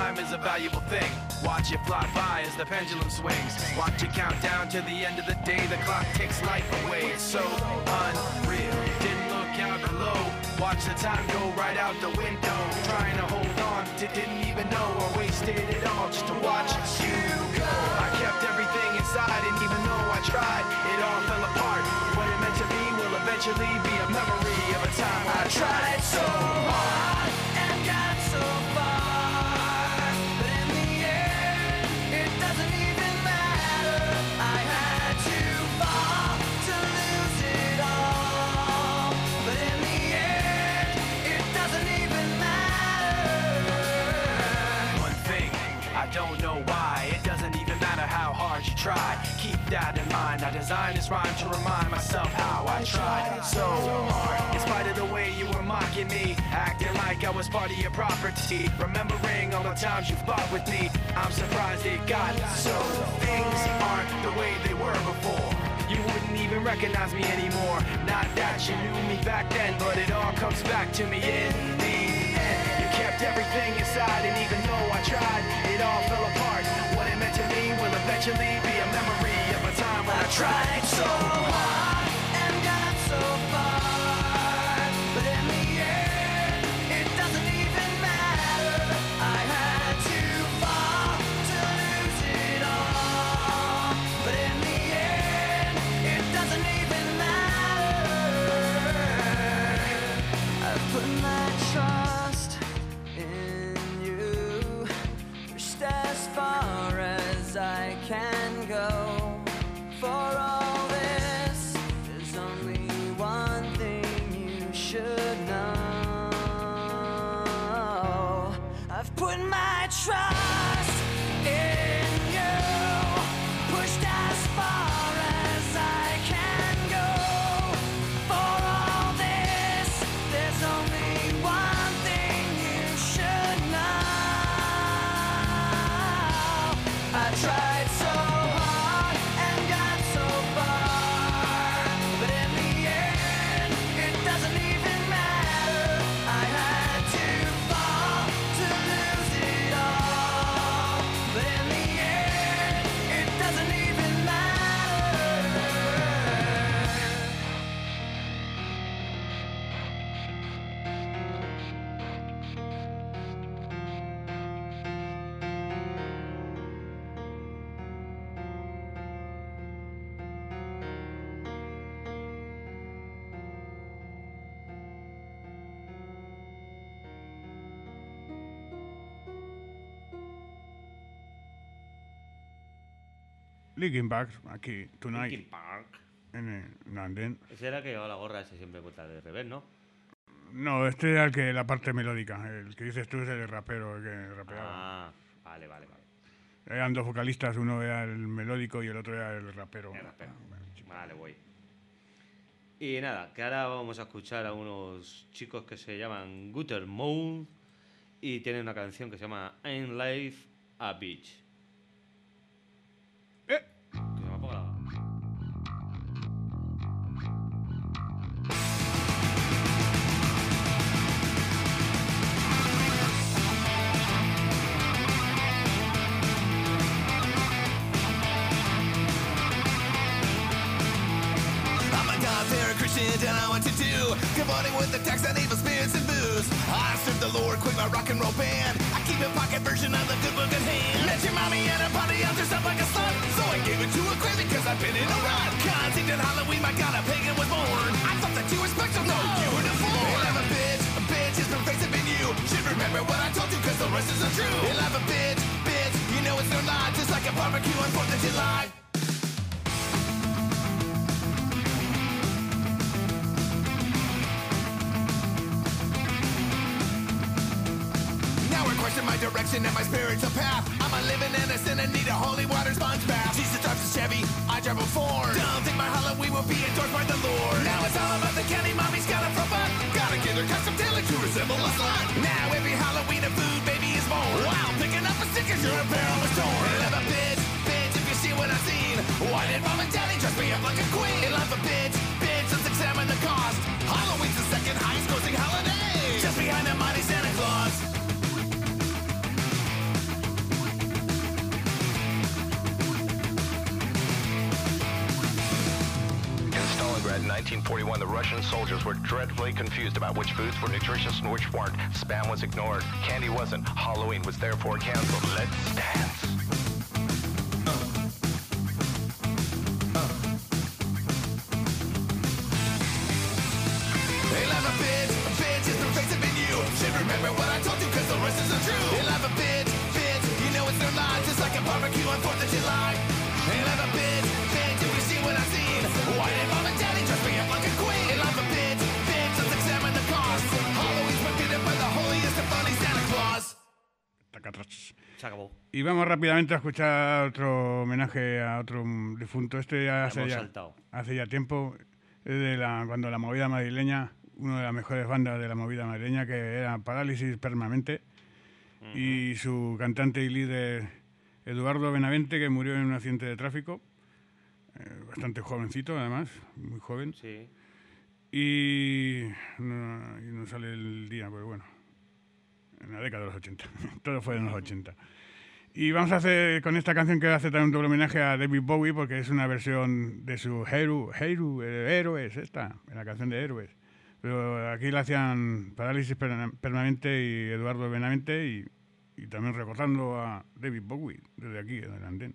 Speaker 7: valuable thing. Watch it fly by as the pendulum swings. Watch it count down to the end of the day. The clock takes life away. It's so unreal. Didn't look out below. Watch the time go right out the window. Trying to hold on to didn't even know or wasted it all just to watch you go. I kept everything inside, and even though I tried, it all fell apart. What it meant to be will eventually be a memory of a time when I tried so hard and got so far, but in the end, it doesn't even matter. I had to fall to lose it all, but in the end, it doesn't even matter. One thing, I don't know why, it doesn't even matter how hard you try. Keep that in mind. I designed this rhyme to remind myself how I tried so hard. In spite of the way you were mocking me, acting like I was part of your property, remembering all the times you fought with me, I'm surprised it got so. Things aren't the way they were before. You wouldn't even recognize me anymore. Not that you knew me back then, but it all comes back to me in the end. You kept everything inside, and even though I tried, it all fell apart. What it meant to me will eventually be a memory of a time when I tried so hard and got so far, but in the end, it doesn't even matter. I had to fall to lose it all, but in the end, it doesn't even matter. I've put my trust in you, pushed as far as I can go. For all this, there's only one thing you should know. I've put my trust in you, pushed as far as I can go. For all this, there's only one thing you should know. I tried so hard and got so far, but in the end, it doesn't even matter. I had to fall to lose it all, but in the end, it doesn't even matter.
Speaker 2: Linkin Park, aquí, Tonight,
Speaker 3: Linkin Park.
Speaker 2: en el Nanden.
Speaker 3: Ese era el que llevaba la gorra ese siempre puesta de revés, ¿no?
Speaker 2: No, este era el que, la parte melódica. El que dices tú es el rapero, el que rapeaba.
Speaker 3: Ah, vale, vale, vale.
Speaker 2: Eran dos vocalistas, uno era el melódico y el otro era el rapero.
Speaker 3: El rapero.
Speaker 2: Ah, bueno, chico.
Speaker 3: Vale, voy. Y nada, que ahora vamos a escuchar a unos chicos que se llaman Gutter Moon y tienen una canción que se llama Ain't Life a Beach.
Speaker 2: Eh,
Speaker 3: Que se me apaga la...
Speaker 1: I'm a God-fearing Christian and I want to do combining with the text and evil spirits and booze. I serve the Lord, quit my rock and roll band. I keep a pocket version of the good book in hand. Met your mommy and a party out dressed up like a slut, so I gave it to a crazy cause I've been in a rut. Conceived at Halloween, my God, a pagan was born. I thought that you were special, no, you were deformed. Well, I'm a bitch, a bitch is pervasive in you. Should remember what I told you cause the rest is untrue. Well, I'm a bitch, bitch, you know it's no lie. Just like a barbecue on fourth of July. Question my direction and my spiritual path. I'm a living innocent and need a holy water sponge bath. Jesus drives a Chevy, I drive a Ford. Don't think my Halloween will be endorsed by the Lord. Now it's all about the candy, mommy's got a front butt. Gotta get her custom tailored to resemble a slut. Now every Halloween a food baby is born. Wow, picking up a sticker, your apparel was torn. I love a bitch, bitch, if you see what I've seen. Why did mom and daddy dress me up like a queen? I love a bitch, bitch, let's examine the cost. Halloween's the second highest grossing holiday, just behind the mighty Santa Claus.
Speaker 8: nineteen forty-one, the Russian soldiers were dreadfully confused about which foods were nutritious and which weren't. Spam was ignored. Candy wasn't. Halloween was therefore canceled. Let's dance.
Speaker 1: Hey, laugh a bitch, a bitch is the face of you. Should remember what I told you, cause the rest isn't true. Hey, laugh a bitch, bitch, you know it's their lie, just like a barbecue on fourth of July. Hey, laugh a bitch, bitch, if you see what I've seen. Why did mom and daddy dress me up like a queen? Hey, laugh a bitch, bitch, let's examine the cost. Halloween's repeated by the holiest of funny Santa Claus.
Speaker 3: Se acabó.
Speaker 2: Y vamos rápidamente a escuchar otro homenaje a otro mm, difunto. Este ya hace,
Speaker 3: Hemos
Speaker 2: ya
Speaker 3: saltado.
Speaker 2: hace ya tiempo, es de la, cuando la movida madrileña, una de las mejores bandas de la movida madrileña, que era Parálisis Permanente, uh-huh. y su cantante y líder Eduardo Benavente, que murió en un accidente de tráfico, eh, bastante jovencito además, muy joven.
Speaker 3: Sí.
Speaker 2: Y no, y no sale el día, pero bueno, en la década de los ochenta, todo fue en los ochenta. Y vamos a hacer con esta canción que va a hacer también un doble homenaje a David Bowie, porque es una versión de su Hero, Hero, eh, Héroes, esta, la canción de Héroes. Pero aquí la hacían Parálisis Permanente y Eduardo Benavente, y, y también recordando a David Bowie desde aquí, desde el andén.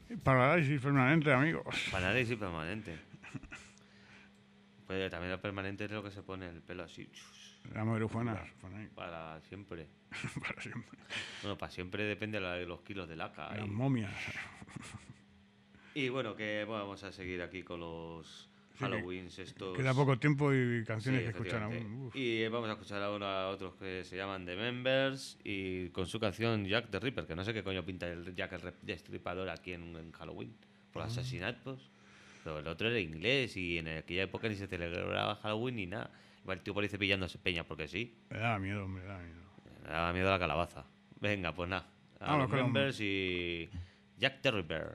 Speaker 2: Parálisis permanente, amigos.
Speaker 3: Parálisis permanente. Pues también el permanente es lo que se pone el pelo así.
Speaker 2: La marihuana.
Speaker 3: Para siempre.
Speaker 2: Para siempre.
Speaker 3: Bueno, para siempre depende de los kilos de laca.
Speaker 2: Las
Speaker 3: y...
Speaker 2: momias.
Speaker 3: Y bueno, que bueno, vamos a seguir aquí con los
Speaker 2: Sí,
Speaker 3: Halloweens estos.
Speaker 2: Queda poco tiempo y canciones
Speaker 3: Sí,
Speaker 2: que escuchar
Speaker 3: efectivamente.
Speaker 2: aún. Uf.
Speaker 3: Y vamos a escuchar ahora a otros que se llaman The Members y con su canción Jack the Ripper, que no sé qué coño pinta el Jack el Destripador aquí en, en Halloween, por
Speaker 2: Ah.
Speaker 3: asesinatos. Pero el otro era inglés y en aquella época ni se celebraba Halloween ni nada. Igual el tío parece pillándose peña porque sí.
Speaker 2: Me daba miedo, me daba miedo.
Speaker 3: Me daba miedo la calabaza. Venga, pues nada. A
Speaker 2: Vamos
Speaker 3: los
Speaker 2: con los-
Speaker 3: Members y Jack the Ripper.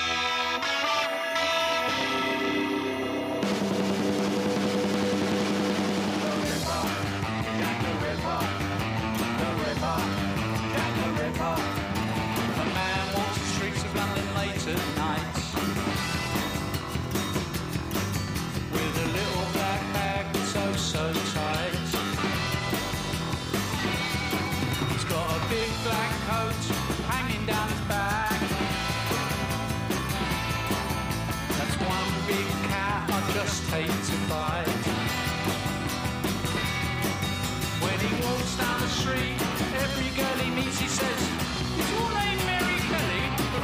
Speaker 9: A man walks the streets of London late at night with a little black bag that's oh so tight. He's got a big black coat hanging down his back. That's one big cat I just hate to bite. When he walks down the street, every girl he meets he says, "Is your name Mary Kelly?"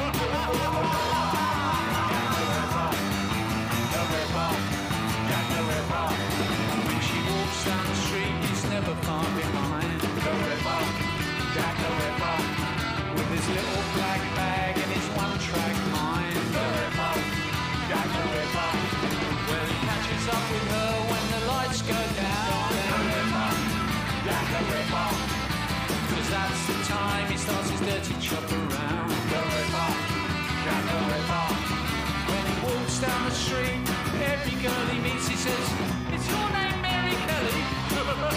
Speaker 9: When she walks down the street, he's never far behind. Jack the Ripper, with his little black bag and his one-track mind. Jack the Ripper, well he catches up with her when the lights go down. Jack the Ripper, 'cause that's the time he starts his dirty chop around. The Ripper, Jack the Ripper. When he walks down the street, every girl he meets he says, "Is your name Mary Kelly?" The Ripper,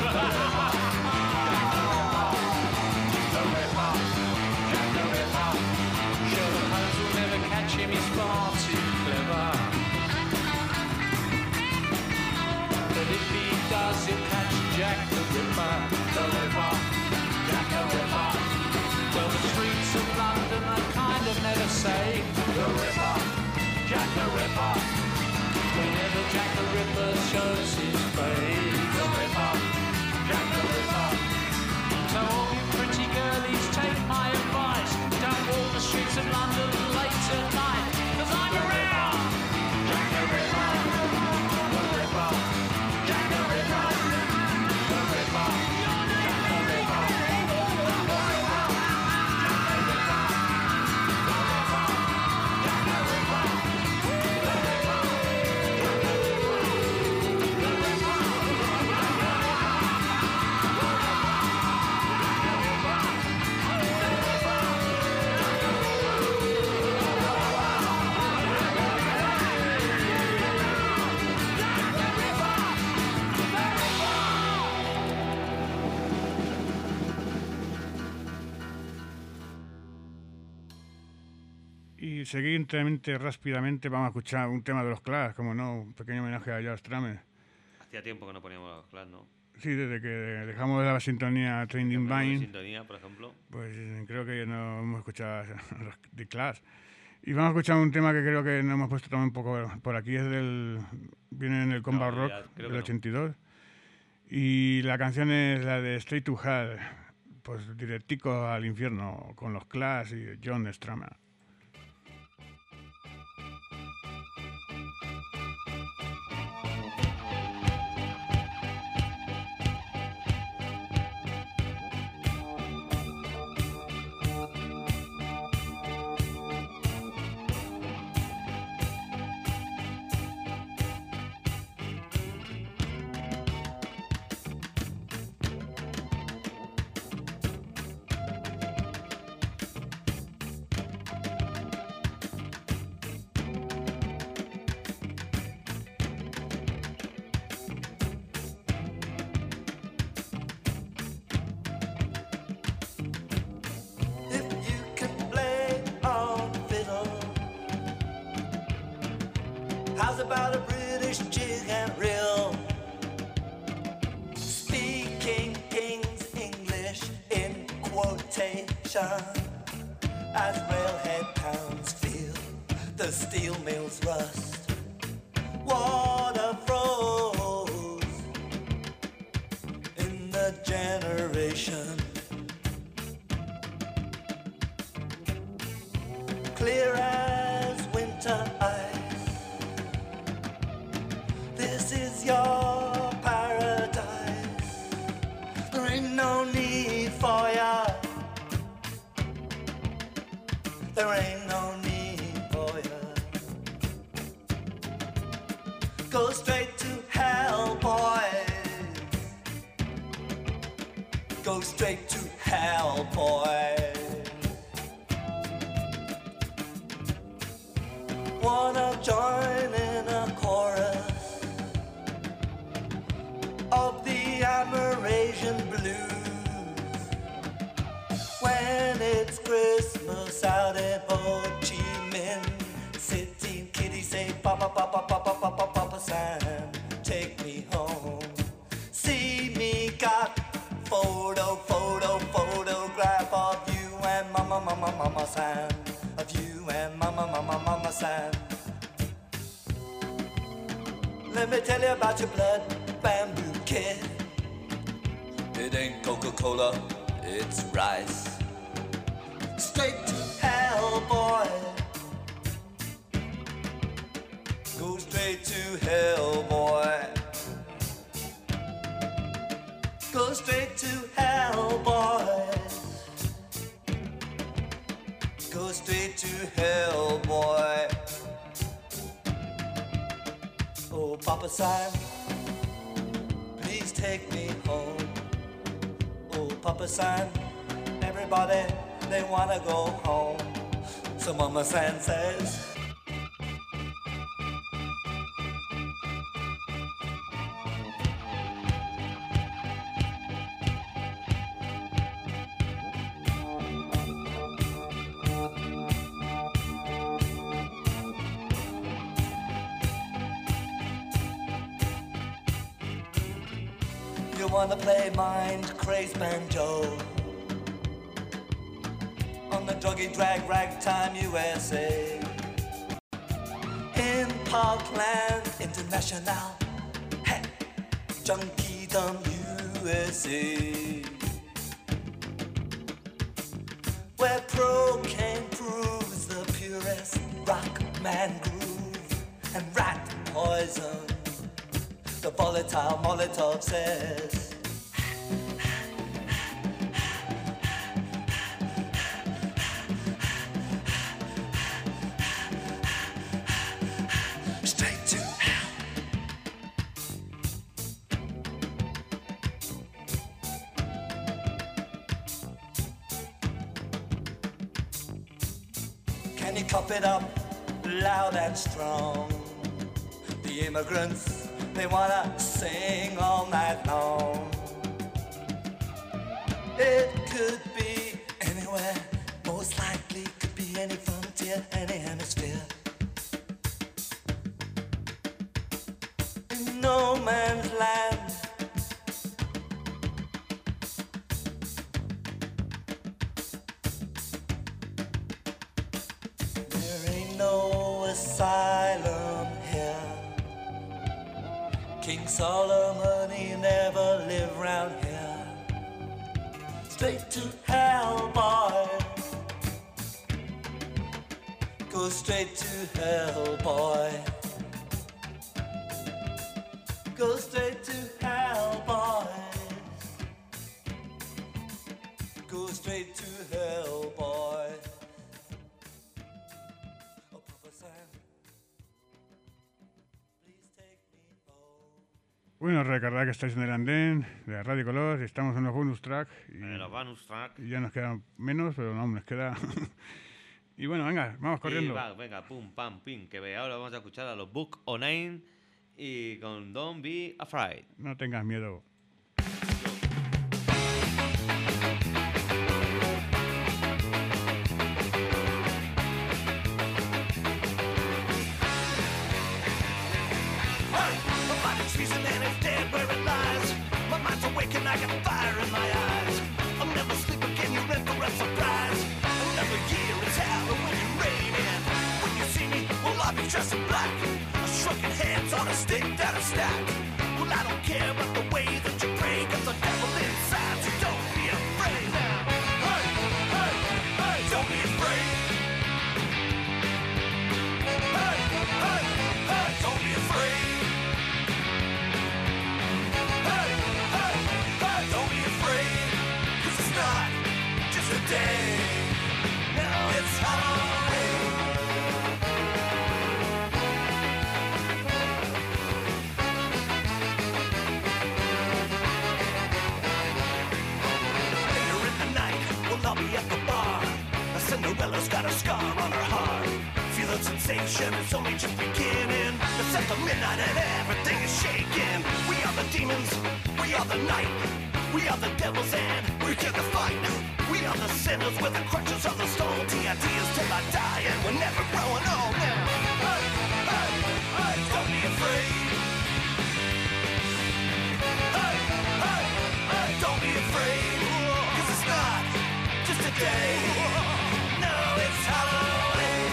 Speaker 9: Jack the Ripper. Sherlock Holmes will never catch him, he's far too clever. But if he does, he'll catch Jack the Ripper. The Ripper, Jack the Ripper. Well, the streets of London are kind of never safe. The Ripper, Jack the Ripper. Whenever Jack the Ripper shows his face. The Ripper, Jack the Ripper. So all you pretty girlies, take my advice. Don't walk the streets of London late at night. 'Cause I'm around. Jack the Ripper. The Ripper. Jack the Ripper. The Ripper. Jack the Ripper. The Ripper. Jack the Ripper. The Ripper. Jack the Ripper. The Ripper. The Ripper.
Speaker 2: Y seguidamente, rápidamente, vamos a escuchar un tema de los Clash, como no, un pequeño homenaje a George Stramer.
Speaker 3: Hacía tiempo que no poníamos los Clash, ¿no?
Speaker 2: Sí, desde que dejamos la sintonía Trending
Speaker 3: Ponemos
Speaker 2: Vine,
Speaker 3: Sintonía, por ejemplo.
Speaker 2: pues eh, creo que no hemos escuchado los de Clash. Y vamos a escuchar un tema que creo que no hemos puesto también un poco por aquí, es del, viene en el Combat
Speaker 3: No,
Speaker 2: Rock
Speaker 3: ya, creo
Speaker 2: del
Speaker 3: que no.
Speaker 2: ochenta y dos. Y la canción es la de Straight to Hell, pues directico al infierno, con los Clash y John Stramer.
Speaker 4: If you could play on fiddle, how's about a British jig and reel? Speaking King's English in quotation, as railhead towns feel. the steel mills rust. Water froze in the generation. Clear as winter ice. This is your paradise. There ain't no need for ya. There ain't no need for ya. Go straight to hell, boys. Go straight to hell, boys. Wanna join in a chorus of the Amerasian blues when it's Christmas out in Ho Chi Minh City. Kitty say papa papa papa papa papa Sam, take me home. See me got photo photo photograph of you and mama mama mama Sam, of you and mama mama mama Sam. Let me tell you about your blood bamboo kid. It ain't Coca-Cola, it's rice. Straight to hell, boy. Go straight to hell, boy. Go straight to hell, boy. Go straight to hell, boy. Oh, Papa Sam, please take me home. Oh, Papa Sam, everybody, they wanna go home. So Mama Sam says, you wanna play mind crazed banjo on the druggy drag ragtime U S A in Parkland International, hey, Junkiedom U S A, where cocaine proves the purest rock man groove and rat poison. The volatile Molotov says, straight to hell. Can you cough it up loud and strong? The immigrants, they wanna sing all night long. It could be anywhere, most likely could be any frontier, any hemisphere. In no man's land, there ain't no asylum here. King Solomon, he never lived round here. Straight to hell, boy. Go straight to hell, boy. Go straight to hell, boy. Go straight to hell, boy. Oh, Papa Sam.
Speaker 2: Bueno, recordad que estáis en el andén de Radio Color, estamos en los bonus track y,
Speaker 3: En los bonus track.
Speaker 2: y ya nos quedan menos, pero aún nos queda. Y bueno, venga, vamos corriendo.
Speaker 3: Y va, venga, pum, pam, pim, que ve. Ahora vamos a escuchar a los Book O Nine y con Don't Be Afraid.
Speaker 2: No tengas miedo.
Speaker 1: Treason and it's dead where it lies. My mind's awake and I got fire in my eyes. I'll never sleep again, you're in for a surprise. Another year is Halloween raining. When you see me on a stick that are stacked. Well, I don't care about the way that you pray, cause the devil inside, so don't be afraid now. Hey, hey, hey, don't be afraid. Hey, hey, hey, don't be afraid. Hey, hey, hey, don't be afraid. Cause it's not just a day. Now it's Halloween. Later in the night, we'll all be at the bar. A Cinderella's got a scar on her heart. Feel the sensation, it's only just beginning. It's at the midnight and everything is shaking. We are the demons, we are the night. We are the devils and we're here to fight. We are the sinners with the crutches of the stone. T I D is till I die and we're never growing old now. Hey, hey, hey, don't be afraid. Hey, hey, hey, don't be afraid. Cause it's not just a day. No, it's Halloween.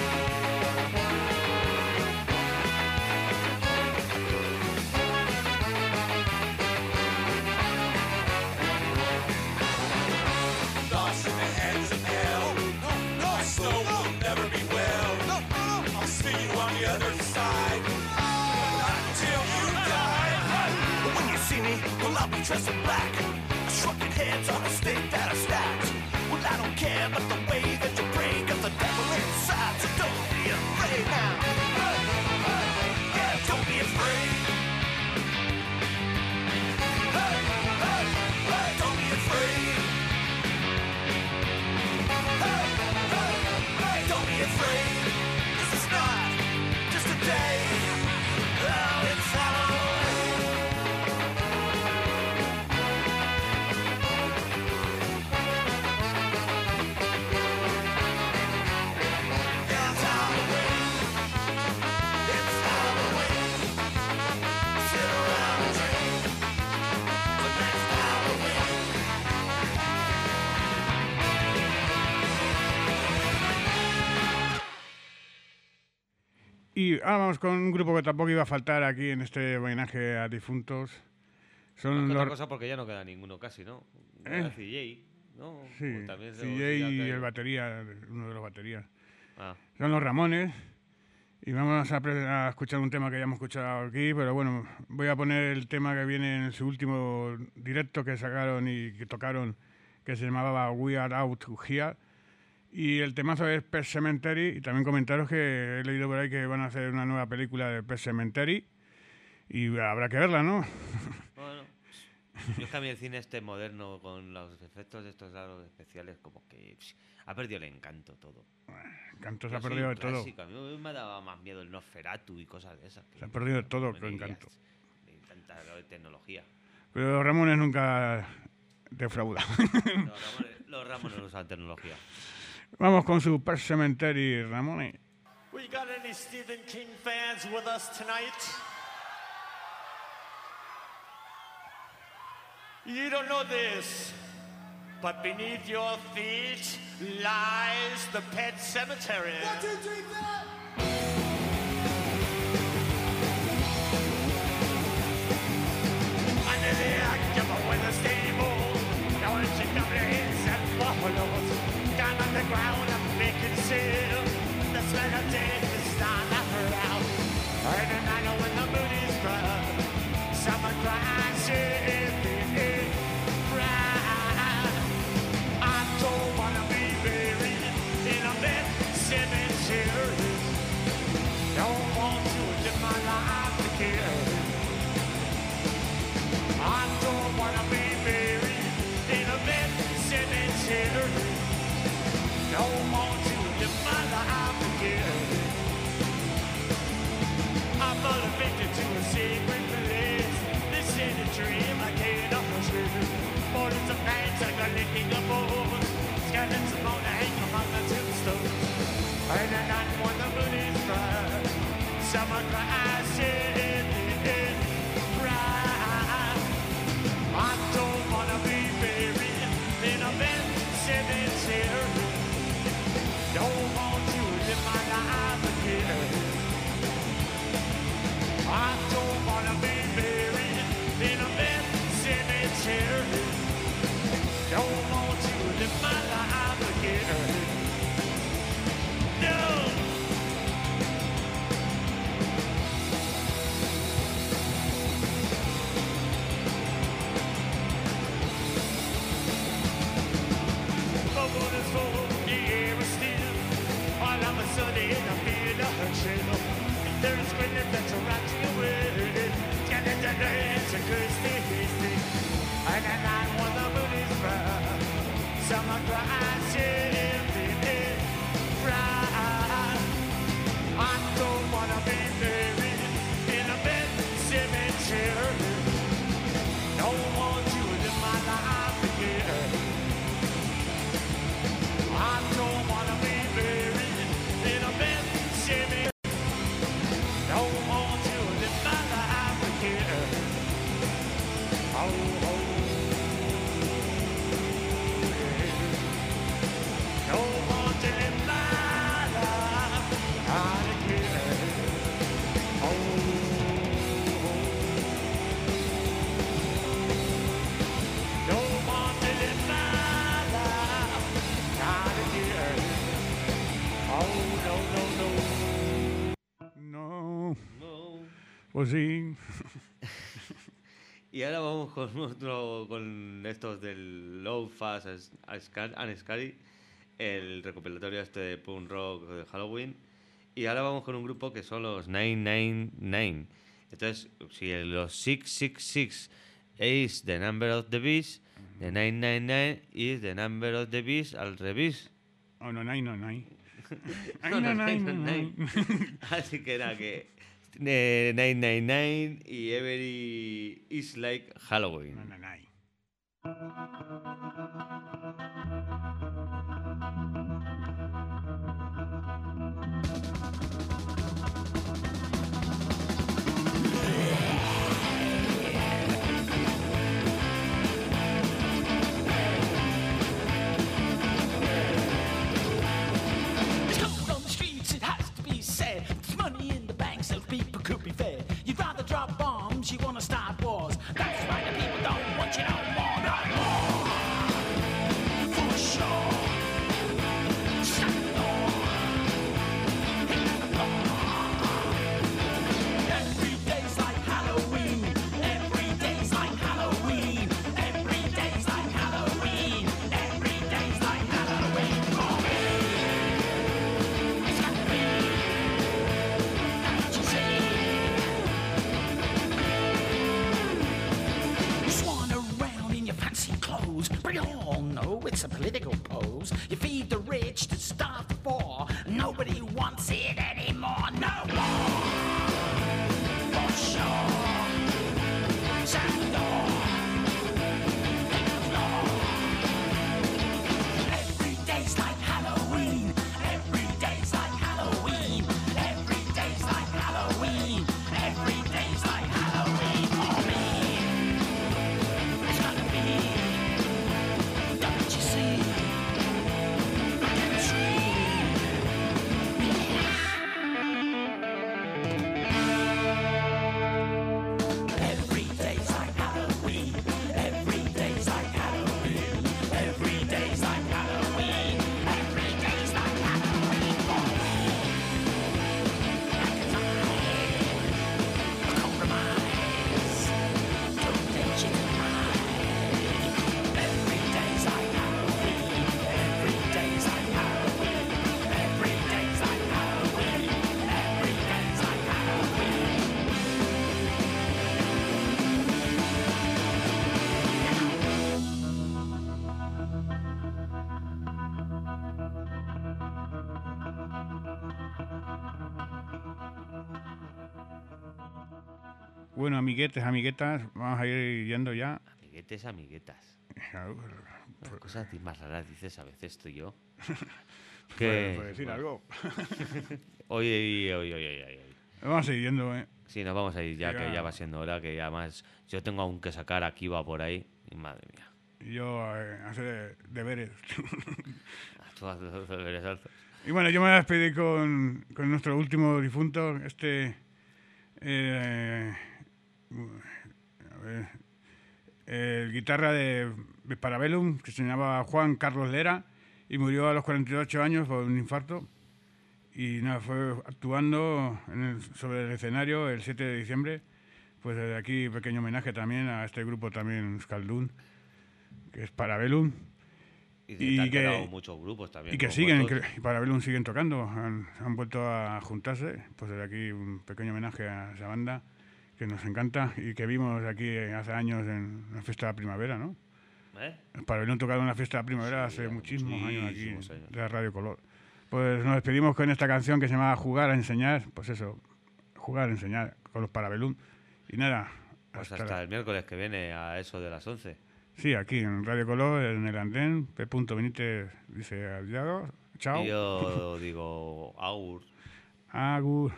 Speaker 5: Lost in the hands of hell. My soul will never be well. I'll see you on the other side. Until you die.
Speaker 1: But when you see me, well, I'll be dressed in black. Shrunken heads on a stick that are stacked. Well, I don't care about the way that you pray, cause the devil inside, so don't be afraid now. Hey, hey, yeah, don't be afraid. Hey, hey, hey, don't be afraid. Hey, hey, hey, don't be afraid. This is not just a day. Oh, it's Halloween. It's Halloween. It's Halloween. Sit around and drink. The next Halloween.
Speaker 2: Y ahora vamos con un grupo que tampoco iba a faltar aquí en este homenaje a difuntos. Son
Speaker 3: Otra
Speaker 2: los...
Speaker 3: cosa porque ya no queda ninguno casi, ¿no?
Speaker 2: ¿Eh?
Speaker 3: C J, ¿no?
Speaker 2: Sí,
Speaker 3: Pues también se-
Speaker 2: C J
Speaker 3: ya
Speaker 2: y
Speaker 3: que-
Speaker 2: el batería, uno de los baterías.
Speaker 3: Ah,
Speaker 2: Son los Ramones. Y vamos a, pre- a escuchar un tema que ya hemos escuchado aquí, pero bueno, voy a poner el tema que viene en su último directo que sacaron y que tocaron, que se llamaba We Are Out Here. Y el temazo es Pet Sematary. Y también comentaros que he leído por ahí que van a hacer una nueva película de Pet Sematary. Y habrá que verla, ¿no?
Speaker 3: bueno. Yo es que a mí el cine este moderno con los efectos de estos lados especiales como que pss, ha perdido el encanto todo.
Speaker 2: Encanto se
Speaker 3: Yo
Speaker 2: ha
Speaker 3: soy
Speaker 2: perdido de
Speaker 3: un
Speaker 2: todo.
Speaker 3: clásico, a mí me daba más miedo el Nosferatu y cosas de esas. que-
Speaker 2: Se ha perdido de todo,
Speaker 3: que
Speaker 2: con
Speaker 3: me
Speaker 2: Encanto.
Speaker 3: digas de tanta tecnología.
Speaker 2: Pero los Ramones nunca defraudan.
Speaker 3: Los Ramones, los Ramones no usan tecnología.
Speaker 2: Vamos con su Pet Sematary, Ramones.
Speaker 5: We got any Stephen King fans with us tonight? You don't know this, but beneath your feet lies the Pet Cemetery. One, two, three, four. Under the occupied with a stable, now it's a couple of hills and buffaloes. Down on the ground, I'm making sail. The smell of death is starting to out. And at night when the moon is bright, someone cries, everything right. I don't wanna be buried in a bed cemetery.
Speaker 9: thirsty, hasty. And at night when the moon is bright, summer cries everything bright. I don't wanna be buried in a bed cemetery. Don't want you in my life again. I don't wanna be buried in a bed cemetery. Don't want you in my life again. Oh, oh, yeah. Don't want you in my life again. Oh, oh. Don't want you in my life again. Oh, no, no, no.
Speaker 2: No.
Speaker 3: No.
Speaker 2: Pues sí.
Speaker 3: Y ahora vamos con otro, con estos del Low Fast and Scary, el recopilatorio este de punk rock de Halloween. Y ahora vamos con un grupo que son los nueve nueve nueve. Entonces, si los seiscientos sesenta y seis is the number of the beast, the nueve nueve nueve is the number of the beast al revés.
Speaker 2: Oh, no, no, no, no. Ay,
Speaker 3: No,
Speaker 2: no,
Speaker 3: no,
Speaker 2: no,
Speaker 3: no,
Speaker 2: no,
Speaker 3: no.
Speaker 2: no.
Speaker 3: Así que era que eh, nueve nueve nueve y Every is like Halloween.
Speaker 2: No, no, no.
Speaker 10: It's cold on the streets, it has to be said. There's money in the bank, so people could be fed. You'd rather drop bombs, you wanna start wars. That's why the people don't want you no more, no more. For sure. Shut the door. Hit the floor. Every day's like Halloween. Every day's like Halloween. Every day's like Halloween. Every day's like Halloween for me. It's got to be. Can't you see? You swan around in your fancy clothes, but you all know it's a political pose. You feed the rich to starve the poor. Nobody wants it anymore, no more. For sure. Shut the door. Hit the floor. Every day's like Halloween. Every day's like Halloween. Every day's like Halloween. Every day's like Halloween for me. It's gonna be. Don't you see? Look at the tree. Every day's like Halloween. Every day's like Halloween. Every day's like Halloween. Every day's like Halloween for me. Like a compromise. Don't let you deny. Every day's like Halloween. Every day's like Halloween. Every day's like Halloween. Every day's like Halloween.
Speaker 2: Bueno, amiguetes, amiguetas, vamos a ir yendo ya.
Speaker 3: Amiguetes, amiguetas.
Speaker 2: Claro,
Speaker 3: Las cosas más raras dices a veces tú y yo.
Speaker 2: Por,
Speaker 3: Que
Speaker 2: por decir
Speaker 3: bueno,
Speaker 2: algo.
Speaker 3: Hoy, hoy, hoy, hoy, hoy, hoy.
Speaker 2: Vamos a ir yendo, ¿eh?
Speaker 3: Sí, nos vamos a ir ya,
Speaker 2: Ya.
Speaker 3: que ya va siendo hora, que ya más yo tengo aún que sacar aquí va por ahí. Y madre mía.
Speaker 2: Y yo eh, hacer deberes.
Speaker 3: Tú haces los deberes altos.
Speaker 2: Y bueno, yo me voy a despedir con, con nuestro último difunto, este... eh, a ver, el guitarra de, de Parabellum, que se llamaba Juan Carlos Lera, y murió a los cuarenta y ocho años por un infarto. Y nada, fue actuando en el- sobre el escenario el siete de diciembre. Pues desde aquí, pequeño homenaje también a este grupo también, Skaldun, que es Parabellum.
Speaker 3: Y,
Speaker 2: Y
Speaker 3: te han
Speaker 2: que-
Speaker 3: quedado muchos grupos también.
Speaker 2: Y que
Speaker 3: como
Speaker 2: siguen,
Speaker 3: vosotros.
Speaker 2: que- y Parabellum siguen tocando, han, han vuelto a juntarse. Pues desde aquí un pequeño homenaje a esa banda, que nos encanta y que vimos aquí hace años en la fiesta de la primavera, ¿no?
Speaker 3: ¿Eh?
Speaker 2: El Pabellón tocado en la fiesta de la primavera
Speaker 3: Sí,
Speaker 2: hace
Speaker 3: ya
Speaker 2: muchísimos años aquí,
Speaker 3: muchísimos años.
Speaker 2: de la Radio Color. Pues nos despedimos con esta canción que se llama Jugar a Enseñar, pues eso, jugar a enseñar con los Parabellum. Y nada,
Speaker 3: Pues
Speaker 2: hasta
Speaker 3: hasta
Speaker 2: la-
Speaker 3: el miércoles que viene a eso de las once.
Speaker 2: sí, aquí en Radio Color, en el andén, P. Benítez dice adiós, chao,
Speaker 3: Y yo digo, agur.
Speaker 2: agur.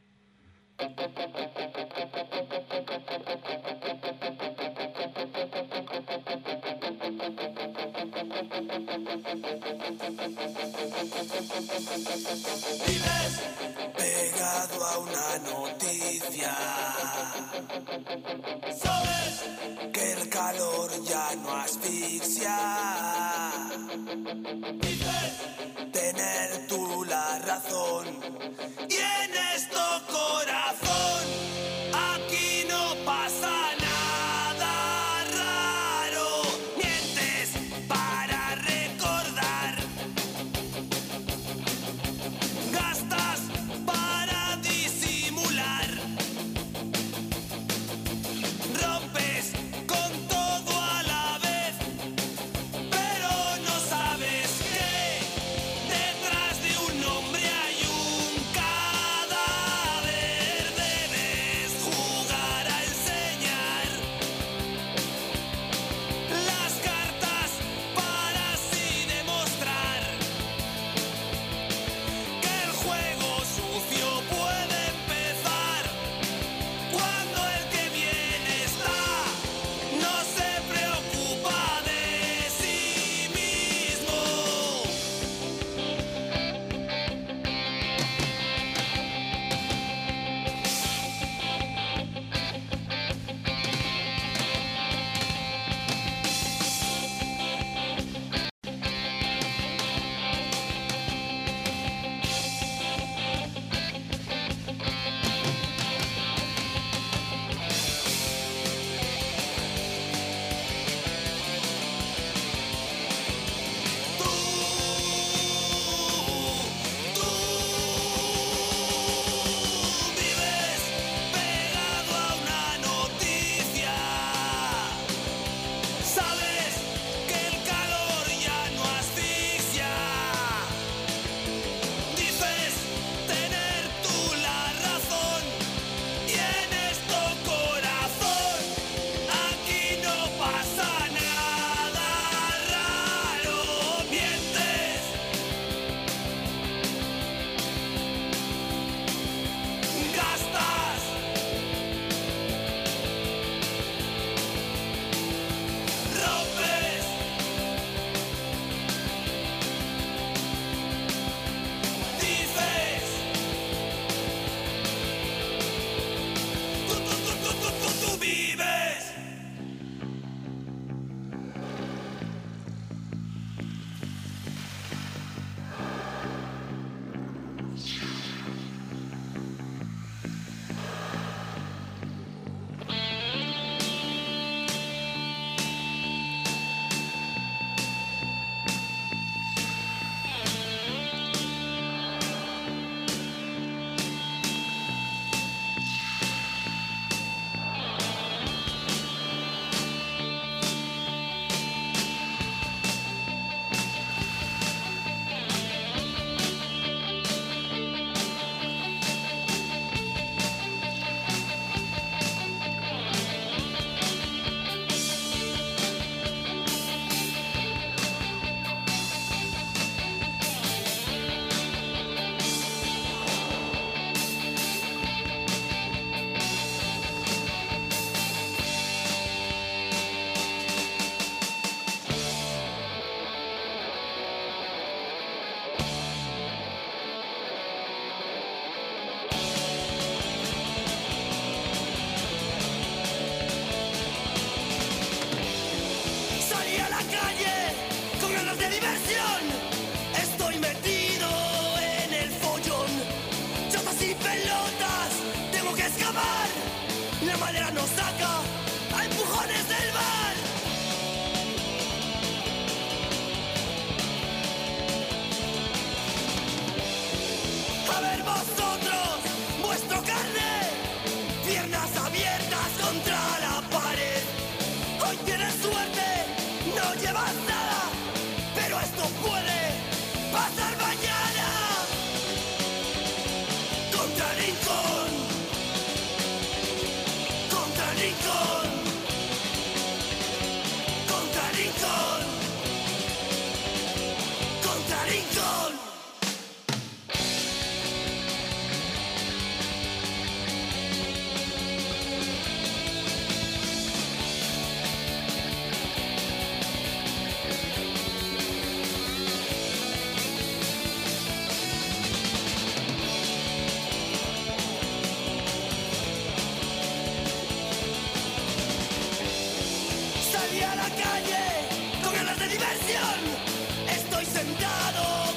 Speaker 4: Vives pegado a una noticia. Sabes que el calor ya no asfixia. Dices tener tú la razón. Y en esto corazón, aquí no pasa nada raro. Mientes para recordar. Gastas para disimular. Rompes con todo a la vez. Pero no sabes que detrás de un hombre hay un cadáver. Debes jugar a enseñar las cartas para así demostrar que el juego sucio puede empezar cuando el que viene está, no se preocupa de sí mismo. Tú, tú vives pegado a una noticia. Sabes que el calor ya no asfixia. Dices tener tú la razón. Y en esto corazón, aquí no pasa nada raro. Mientes, gastas, rompes, dices, tú, tú, tú, tú, tú, tú, tú vives. Salí a la calle con ganas de diversión. Estoy metido en el follón. Chapas y pelotas, tengo que escapar. La madera nos saca a empujones del bar. A ver vosotros, vuestro carne, piernas abiertas. diversión. Estoy sentado